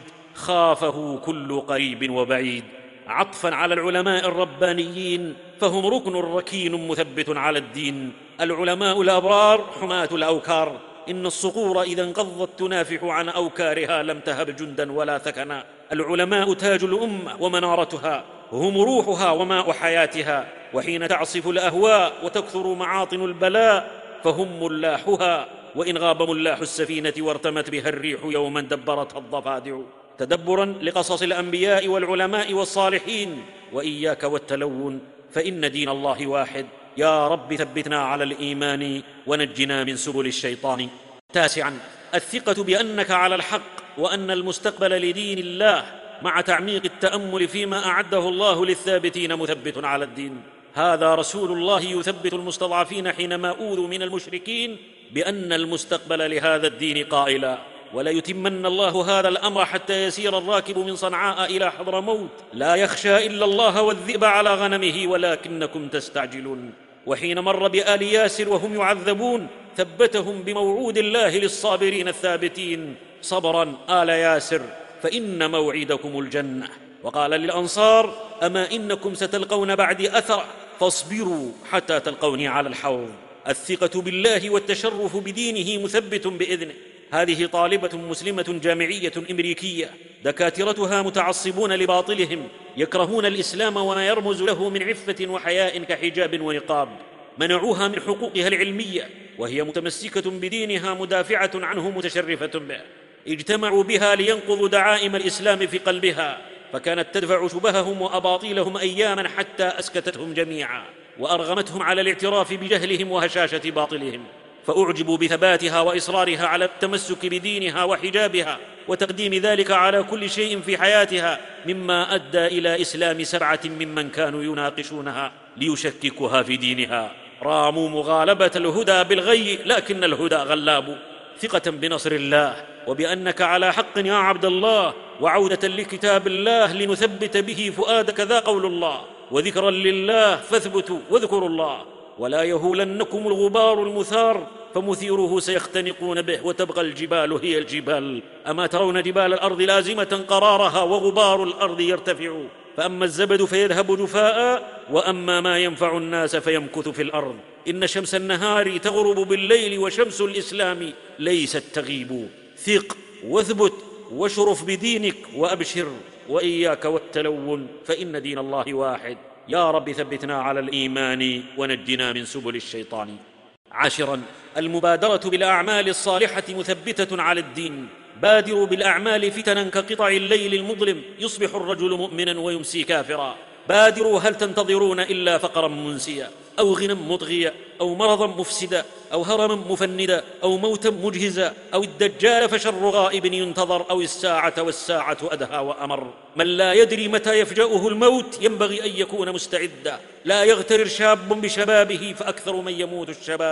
خافه كل قريب وبعيد. عطفا على العلماء الربانيين فهم ركن ركين مثبت على الدين. العلماء الأبرار حماة الأوكار، إن الصقور إذا انقضت تنافح عن أوكارها لم تهب جندا ولا ثكنا. العلماء تاج الأمة ومنارتها، هم روحها وماء حياتها، وحين تعصف الأهواء وتكثر معاطن البلاء فهم ملاحها، وإن غاب ملاح السفينة وارتمت بها الريح يوما دبرتها الضفادع. تدبرا لقصص الأنبياء والعلماء والصالحين، وإياك والتلون، فإن دين الله واحد. يا رب ثبتنا على الإيمان ونجنا من سبل الشيطان. تاسعا، الثقة بأنك على الحق، وأن المستقبل لدين الله مع تعميق التأمل فيما أعده الله للثابتين مثبت على الدين. هذا رسول الله يثبت المستضعفين حينما أوذوا من المشركين بأن المستقبل لهذا الدين قائلا: وليتمن الله هذا الأمر حتى يسير الراكب من صنعاء إلى حضرموت لا يخشى إلا الله والذئب على غنمه ولكنكم تستعجلون. وحين مر بآل ياسر وهم يعذبون ثبتهم بموعود الله للصابرين الثابتين: صبرا آل ياسر فإن موعدكم الجنة. وقال للأنصار: أما إنكم ستلقون بعدي أثر فاصبروا حتى تلقوني على الحوض. الثقة بالله والتشرف بدينه مثبت بإذنه. هذه طالبة مسلمة جامعية أمريكية، دكاترتها متعصبون لباطلهم، يكرهون الإسلام وما يرمز له من عفة وحياء كحجاب ونقاب. منعوها من حقوقها العلمية وهي متمسكة بدينها مدافعة عنه متشرفة به. اجتمعوا بها لينقضوا دعائم الإسلام في قلبها، فكانت تدفع شبههم وأباطيلهم أياما حتى أسكتتهم جميعا وأرغمتهم على الاعتراف بجهلهم وهشاشة باطلهم. فأعجبوا بثباتها وإصرارها على التمسك بدينها وحجابها وتقديم ذلك على كل شيء في حياتها، مما أدى إلى إسلام سبعة ممن كانوا يناقشونها ليشككوها في دينها. راموا مغالبة الهدى بالغي لكن الهدى غلاب. ثقة بنصر الله وبأنك على حق يا عبد الله، وعودة لكتاب الله لنثبت به فؤادك ذا قول الله، وذكرا لله فاثبتوا واذكروا الله. ولا يهولنكم الغبار المثار فمثيره سيختنقون به وتبقى الجبال هي الجبال. أما ترون جبال الأرض لازمة قرارها وغبار الأرض يرتفع، فأما الزبد فيذهب جفاء وأما ما ينفع الناس فيمكث في الأرض. إن شمس النهار تغرب بالليل وشمس الإسلام ليست تغيب. ثق واثبت واشرف بدينك وأبشر، وإياك والتلون فإن دين الله واحد. يا رب ثبتنا على الإيمان ونجنا من سبل الشيطان. عاشرا، المبادرة بالأعمال الصالحة مثبتة على الدين. بادروا بالأعمال فتنا كقطع الليل المظلم، يصبح الرجل مؤمنا ويمسي كافرا. بادروا، هل تنتظرون إلا فقرا منسيا أو غنى مطغيا أو مرضا مفسدا أو هرما مفندا أو موتا مجهزا أو الدجال فشر غائب ينتظر أو الساعة والساعة أدهى وأمر. من لا يدري متى يفجأه الموت ينبغي أن يكون مستعدا. لا يغترر شاب بشبابه فأكثر من يموت الشباب.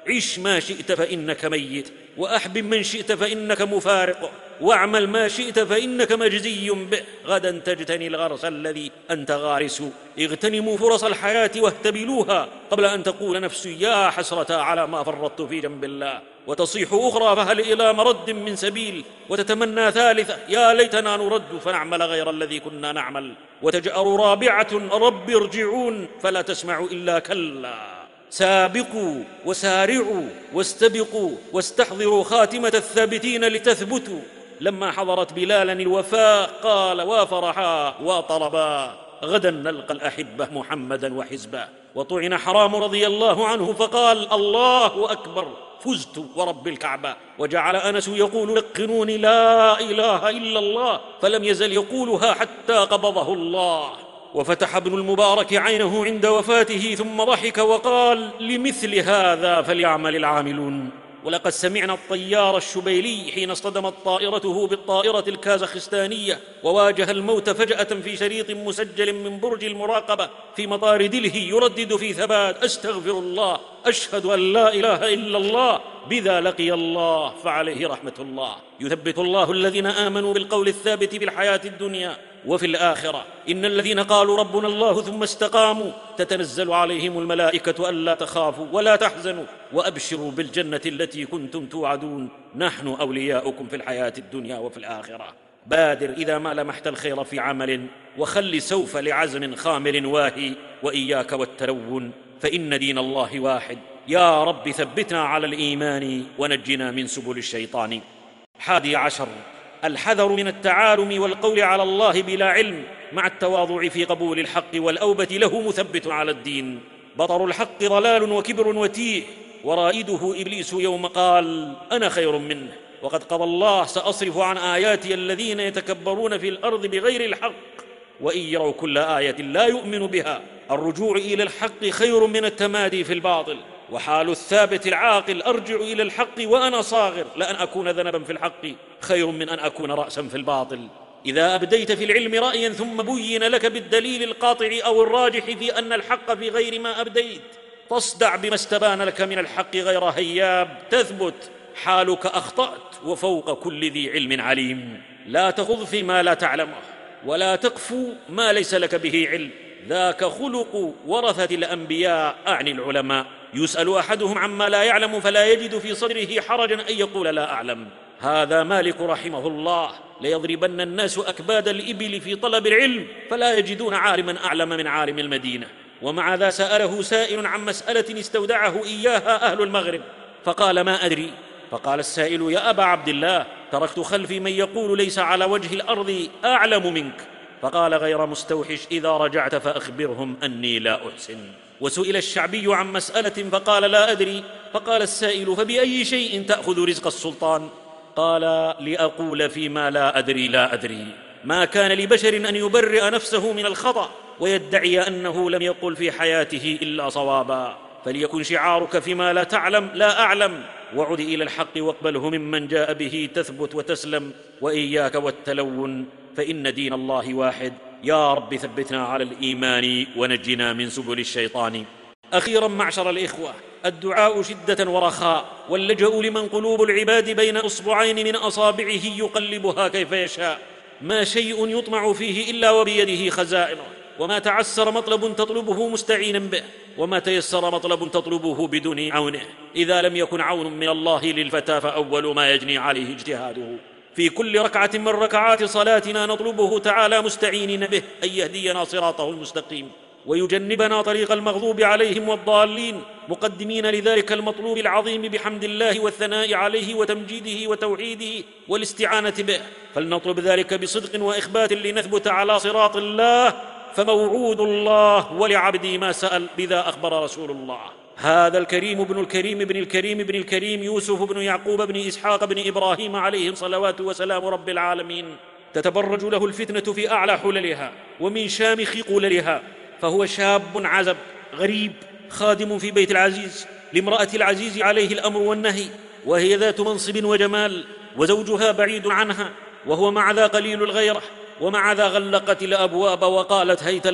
عش ما شئت فإنك ميت، وأحبب من شئت فإنك مفارق، واعمل ما شئت فإنك مجزي به، غدا تجتني الغرس الذي أنت غارس. اغتنموا فرص الحياة واهتبلوها قبل أن تقول نفس يا حسرة على ما فرطت في جنب الله، وتصيح أخرى فهل إلى مرد من سبيل، وتتمنى ثالثة يا ليتنا نرد فنعمل غير الذي كنا نعمل، وتجأر رابعة رب ارجعون فلا تسمع إلا كلا. سابقوا وسارعوا واستبقوا واستحضروا خاتمة الثابتين لتثبتوا. لما حضرت بلالا الوفاة قال وافرحا وطربا غدا نلقى الأحبة محمدا وحزبه. وطعن حرام رضي الله عنه فقال الله أكبر فزت ورب الكعبة. وجعل أنس يقول لقنوني لا إله إلا الله، فلم يزل يقولها حتى قبضه الله. وفتح ابن المبارك عينه عند وفاته ثم ضحك وقال لمثل هذا فليعمل العاملون. ولقد سمعنا الطيار الشبيلي حين اصطدمت طائرته بالطائرة الكازاخستانية وواجه الموت فجأة في شريط مسجل من برج المراقبة في مطار دلهي يردد في ثبات أستغفر الله أشهد أن لا إله إلا الله بذا لقي الله فعليه رحمة الله. يثبت الله الذين آمنوا بالقول الثابت في الحياة الدنيا وفي الآخرة. إن الذين قالوا ربنا الله ثم استقاموا تتنزل عليهم الملائكة ألا تخافوا ولا تحزنوا وأبشروا بالجنة التي كنتم توعدون نحن أولياؤكم في الحياة الدنيا وفي الآخرة. بادر إذا ما لمحت الخير في عمل وخل سوف لعزم خامل واهي، وإياك والتلون فإن دين الله واحد. يا رب ثبتنا على الإيمان ونجنا من سبل الشيطان. حادي عشر الحذر من التعالم والقول على الله بلا علم مع التواضع في قبول الحق والأوبة له مثبت على الدين. بطر الحق ضلال وكبر وتيه، ورائده إبليس يوم قال أنا خير منه. وقد قضى الله سأصرف عن آياتي الذين يتكبرون في الأرض بغير الحق وإن يروا كل آية لا يؤمن بها. الرجوع إلى الحق خير من التمادي في الباطل، وحال الثابت العاقل أرجع إلى الحق وأنا صاغر لأن أكون ذنبا في الحق خير من أن أكون رأسا في الباطل. إذا أبديت في العلم رأيا ثم بين لك بالدليل القاطع أو الراجح في أن الحق في غير ما أبديت فاصدع بما استبان لك من الحق غير هياب تثبت. حالك أخطأت وفوق كل ذي علم عليم. لا تخض فيما لا تعلمه ولا تقفو ما ليس لك به علم، ذاك خلق ورثة الأنبياء أعني العلماء. يسأل أحدهم عما لا يعلم فلا يجد في صدره حرجا أن يقول لا أعلم. هذا مالك رحمه الله ليضربن الناس أكباد الإبل في طلب العلم فلا يجدون عالما أعلم من عالم المدينة. ومع ذا سأله سائل عن مسألة استودعه إياها أهل المغرب فقال ما أدري. فقال السائل يا أبا عبد الله تركت خلفي من يقول ليس على وجه الأرض أعلم منك. فقال غير مستوحش إذا رجعت فأخبرهم أني لا أحسن. وسئل الشعبي عن مسألة فقال لا أدري. فقال السائل فبأي شيء تأخذ رزق السلطان؟ قال لأقول فيما لا أدري لا أدري. ما كان لبشر أن يبرئ نفسه من الخطأ ويدعي أنه لم يقل في حياته إلا صوابا. فليكن شعارك فيما لا تعلم لا أعلم، وعد إلى الحق واقبله ممن جاء به تثبت وتسلم، وإياك والتلون فإن دين الله واحد. يا رب ثبتنا على الإيمان ونجنا من سبل الشيطان. أخيرا معشر الإخوة، الدعاء شدة ورخاء، واللجأ لمن قلوب العباد بين أصبعين من أصابعه يقلبها كيف يشاء. ما شيء يطمع فيه إلا وبيده خزائنه، وما تعسر مطلب تطلبه مستعينا به، وما تيسر مطلب تطلبه بدون عونه. إذا لم يكن عون من الله للفتى فأول ما يجني عليه اجتهاده. في كل ركعة من ركعات صلاتنا نطلبه تعالى مستعينين به أن يهدينا صراطه المستقيم ويجنبنا طريق المغضوب عليهم والضالين، مقدمين لذلك المطلوب العظيم بحمد الله والثناء عليه وتمجيده وتوحيده والاستعانة به. فلنطلب ذلك بصدق وإخبات لنثبت على صراط الله، فموعود الله ولعبدي ما سأل، بذا أخبر رسول الله. هذا الكريم ابن الكريم ابن الكريم ابن الكريم يوسف بن يعقوب بن إسحاق بن إبراهيم عليهم صلوات وسلام رب العالمين تتبرج له الفتنة في أعلى حللها ومن شامخ قللها، فهو شاب عزب غريب خادم في بيت العزيز لامرأة العزيز عليه الأمر والنهي، وهي ذات منصب وجمال وزوجها بعيد عنها، وهو مع ذا قليل الغيرة، ومع ذا غلقت الأبواب وقالت هيت لك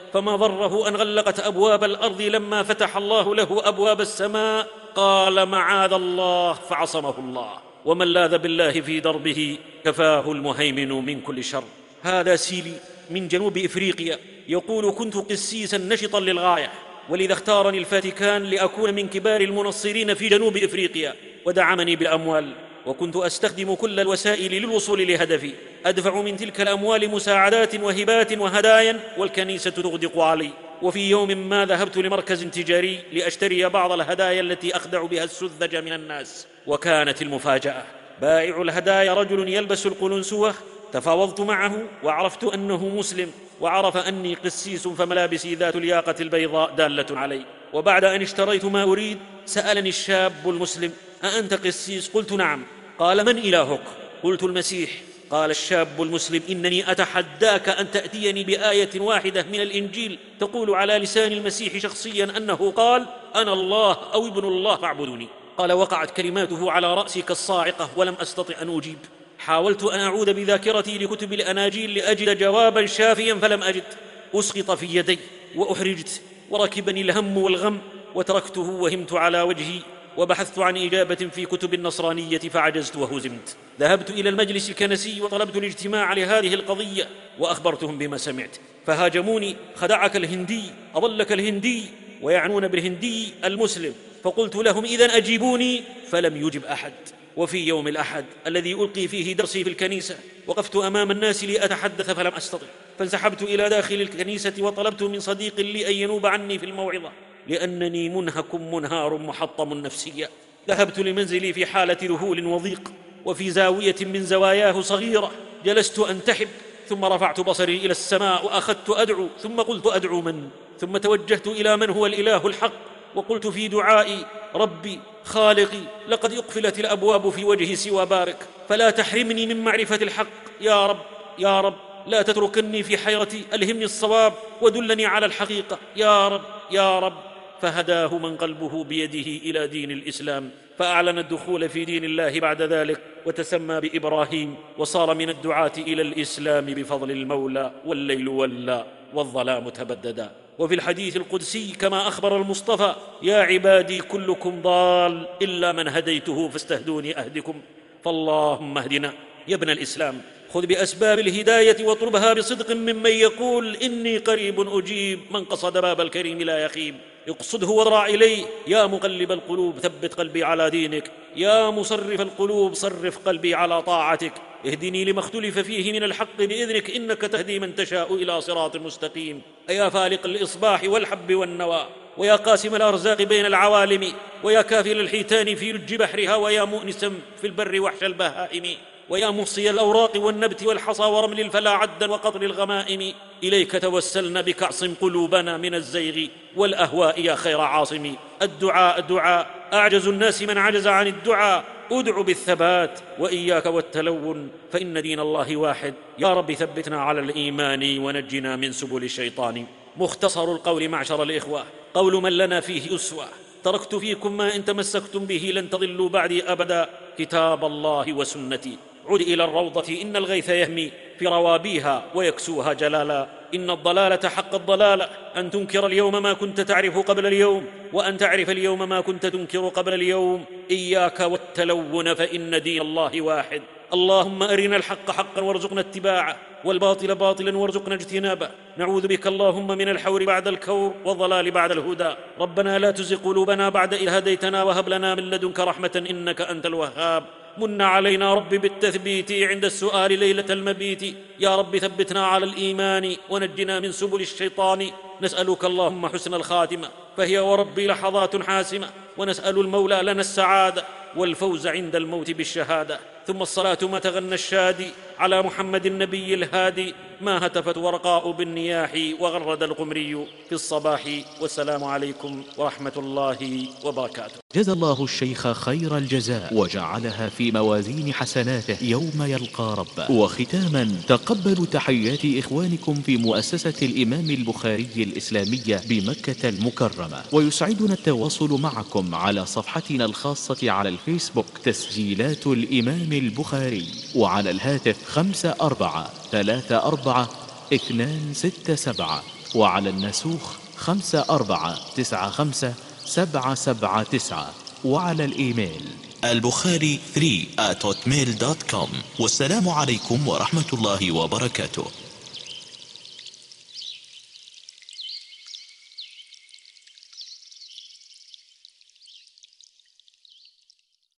فما ضره أن غلقت أبواب الأرض لما فتح الله له أبواب السماء؟ قال معاذ الله، فعصمه الله. ومن لاذ بالله في دربه كفاه المهيمن من كل شر. هذا سيلي من جنوب إفريقيا يقول: كنت قسيسا نشطا للغاية، ولذا اختارني الفاتيكان لأكون من كبار المنصرين في جنوب إفريقيا، ودعمني بالأموال، وكنت أستخدم كل الوسائل للوصول لهدفي. أدفع من تلك الأموال مساعدات وهبات وهدايا، والكنيسة تغدق علي. وفي يوم ما ذهبت لمركز تجاري لأشتري بعض الهدايا التي أخدع بها السذج من الناس، وكانت المفاجأة بائع الهدايا رجل يلبس القلنسوة. تفاوضت معه وعرفت أنه مسلم، وعرف أني قسيس، فملابسي ذات الياقة البيضاء دالة علي. وبعد أن اشتريت ما أريد سألني الشاب المسلم: أأنت قسيس؟ قلت: نعم. قال: من إلهك؟ قلت: المسيح. قال الشاب المسلم: إنني أتحداك أن تأتيني بآية واحدة من الإنجيل تقول على لسان المسيح شخصيا أنه قال: أنا الله أو ابن الله فاعبدوني. قال: وقعت كلماته على رأسي كالصاعقة ولم أستطع أن أجيب. حاولت أن أعود بذاكرتي لكتب الأناجيل لأجد جوابا شافيا فلم أجد. أسقط في يدي وأحرجت، وركبني الهم والغم، وتركته وهمت على وجهي، وبحثت عن إجابة في كتب النصرانية فعجزت وهزمت. ذهبت إلى المجلس الكنسي وطلبت الاجتماع لهذه القضية، وأخبرتهم بما سمعت، فهاجموني: خدعك الهندي، أضلك الهندي، ويعنون بالهندي المسلم. فقلت لهم: إذن أجيبوني، فلم يجب أحد. وفي يوم الأحد الذي ألقي فيه درسي في الكنيسة وقفت أمام الناس لأتحدث فلم أستطع، فانسحبت إلى داخل الكنيسة وطلبت من صديق لي أن ينوب عني في الموعظة، لأنني منهك منهار محطم نفسيا. ذهبت لمنزلي في حالة ذهول وضيق، وفي زاوية من زواياه صغيرة جلست أنتحب، ثم رفعت بصري إلى السماء وأخذت أدعو، ثم قلت: أدعو من؟ ثم توجهت إلى من هو الإله الحق، وقلت في دعائي: ربي خالقي، لقد أقفلت الأبواب في وجهي سوى بارك، فلا تحرمني من معرفة الحق يا رب. يا رب لا تتركني في حيرتي، ألهمني الصواب ودلني على الحقيقة يا رب يا رب. فهداه من قلبه بيده إلى دين الإسلام، فأعلن الدخول في دين الله بعد ذلك، وتسمى بإبراهيم، وصار من الدعاة إلى الإسلام بفضل المولى. والليل ولى والظلام تبددا. وفي الحديث القدسي كما أخبر المصطفى: يا عبادي كلكم ضال إلا من هديته فاستهدوني أهدكم. فاللهم اهدنا يا ابن الإسلام، خذ بأسباب الهداية واطلبها بصدق ممن يقول: إني قريب أجيب، من قصد باب الكريم لا يخيب. اقصده واضرع إليه. يا مقلب القلوب ثبت قلبي على دينك، يا مصرف القلوب صرف قلبي على طاعتك. اهدني لما اختلف فيه من الحق بإذنك، إنك تهدي من تشاء إلى صراط مستقيم. أيا فالق الإصباح والحب والنوى، ويا قاسم الأرزاق بين العوالم، ويا كافل الحيتان في لج بحرها، ويا مؤنسا في البر وحش البهائم، ويا محصي الأوراق والنبت والحصى ورمل الفلا عدا وقطر الغمائم، إليك توسلنا بك اعصم قلوبنا من الزيغ والأهواء يا خير عاصم. الدعاء دعاء، أعجز الناس من عجز عن الدعاء. أدع بالثبات وإياك والتلون، فإن دين الله واحد. يا رب ثبتنا على الإيمان ونجنا من سبل الشيطان. مختصر القول معشر الإخوة، قول من لنا فيه أسوة: تركت فيكم ما إن تمسكتم به لن تضلوا بعدي أبدا، كتاب الله وسنتي. عد إلى الروضة، إن الغيث يهمي في روابيها ويكسوها جلالا. إن الضلالة حق الضلالة أن تنكر اليوم ما كنت تعرف قبل اليوم، وأن تعرف اليوم ما كنت تنكر قبل اليوم. إياك والتلون، فإن دين الله واحد. اللهم أرنا الحق حقا وارزقنا اتباعه، والباطل باطلا وارزقنا اجتنابه. نعوذ بك اللهم من الحور بعد الكور والضلال بعد الهدى. ربنا لا تزغ قلوبنا بعد إذ هديتنا، وهب لنا من لدنك رحمة إنك أنت الوهاب. من علينا رب بالتثبيت عند السؤال ليلة المبيت. يا رب ثبتنا على الإيمان ونجنا من سبل الشيطان. نسألك اللهم حسن الخاتمة، فهي وربي لحظات حاسمة، ونسأل المولى لنا السعادة والفوز عند الموت بالشهادة. ثم الصلاة ما تغنى الشادي على محمد النبي الهادي، ما هتفت ورقاء بالنياح وغرد القمري في الصباح. والسلام عليكم ورحمة الله وبركاته. جزى الله الشيخ خير الجزاء، وجعلها في موازين حسناته يوم يلقى ربه. وختاما، تقبلوا تحيات إخوانكم في مؤسسة الإمام البخاري الإسلامية بمكة المكرمة، ويسعدنا التواصل معكم على صفحتنا الخاصة على الفيسبوك تسجيلات الإمام البخاري، وعلى الهاتف خمسة أربعة ثلاثة أربعة اثنان ستة سبعة وعلى النسوخ خمسة أربعة تسعة خمسة سبعة سبعة تسعة، وعلى الإيميل البخاري ثري آت هوتميل دوت كوم. والسلام عليكم ورحمة الله وبركاته.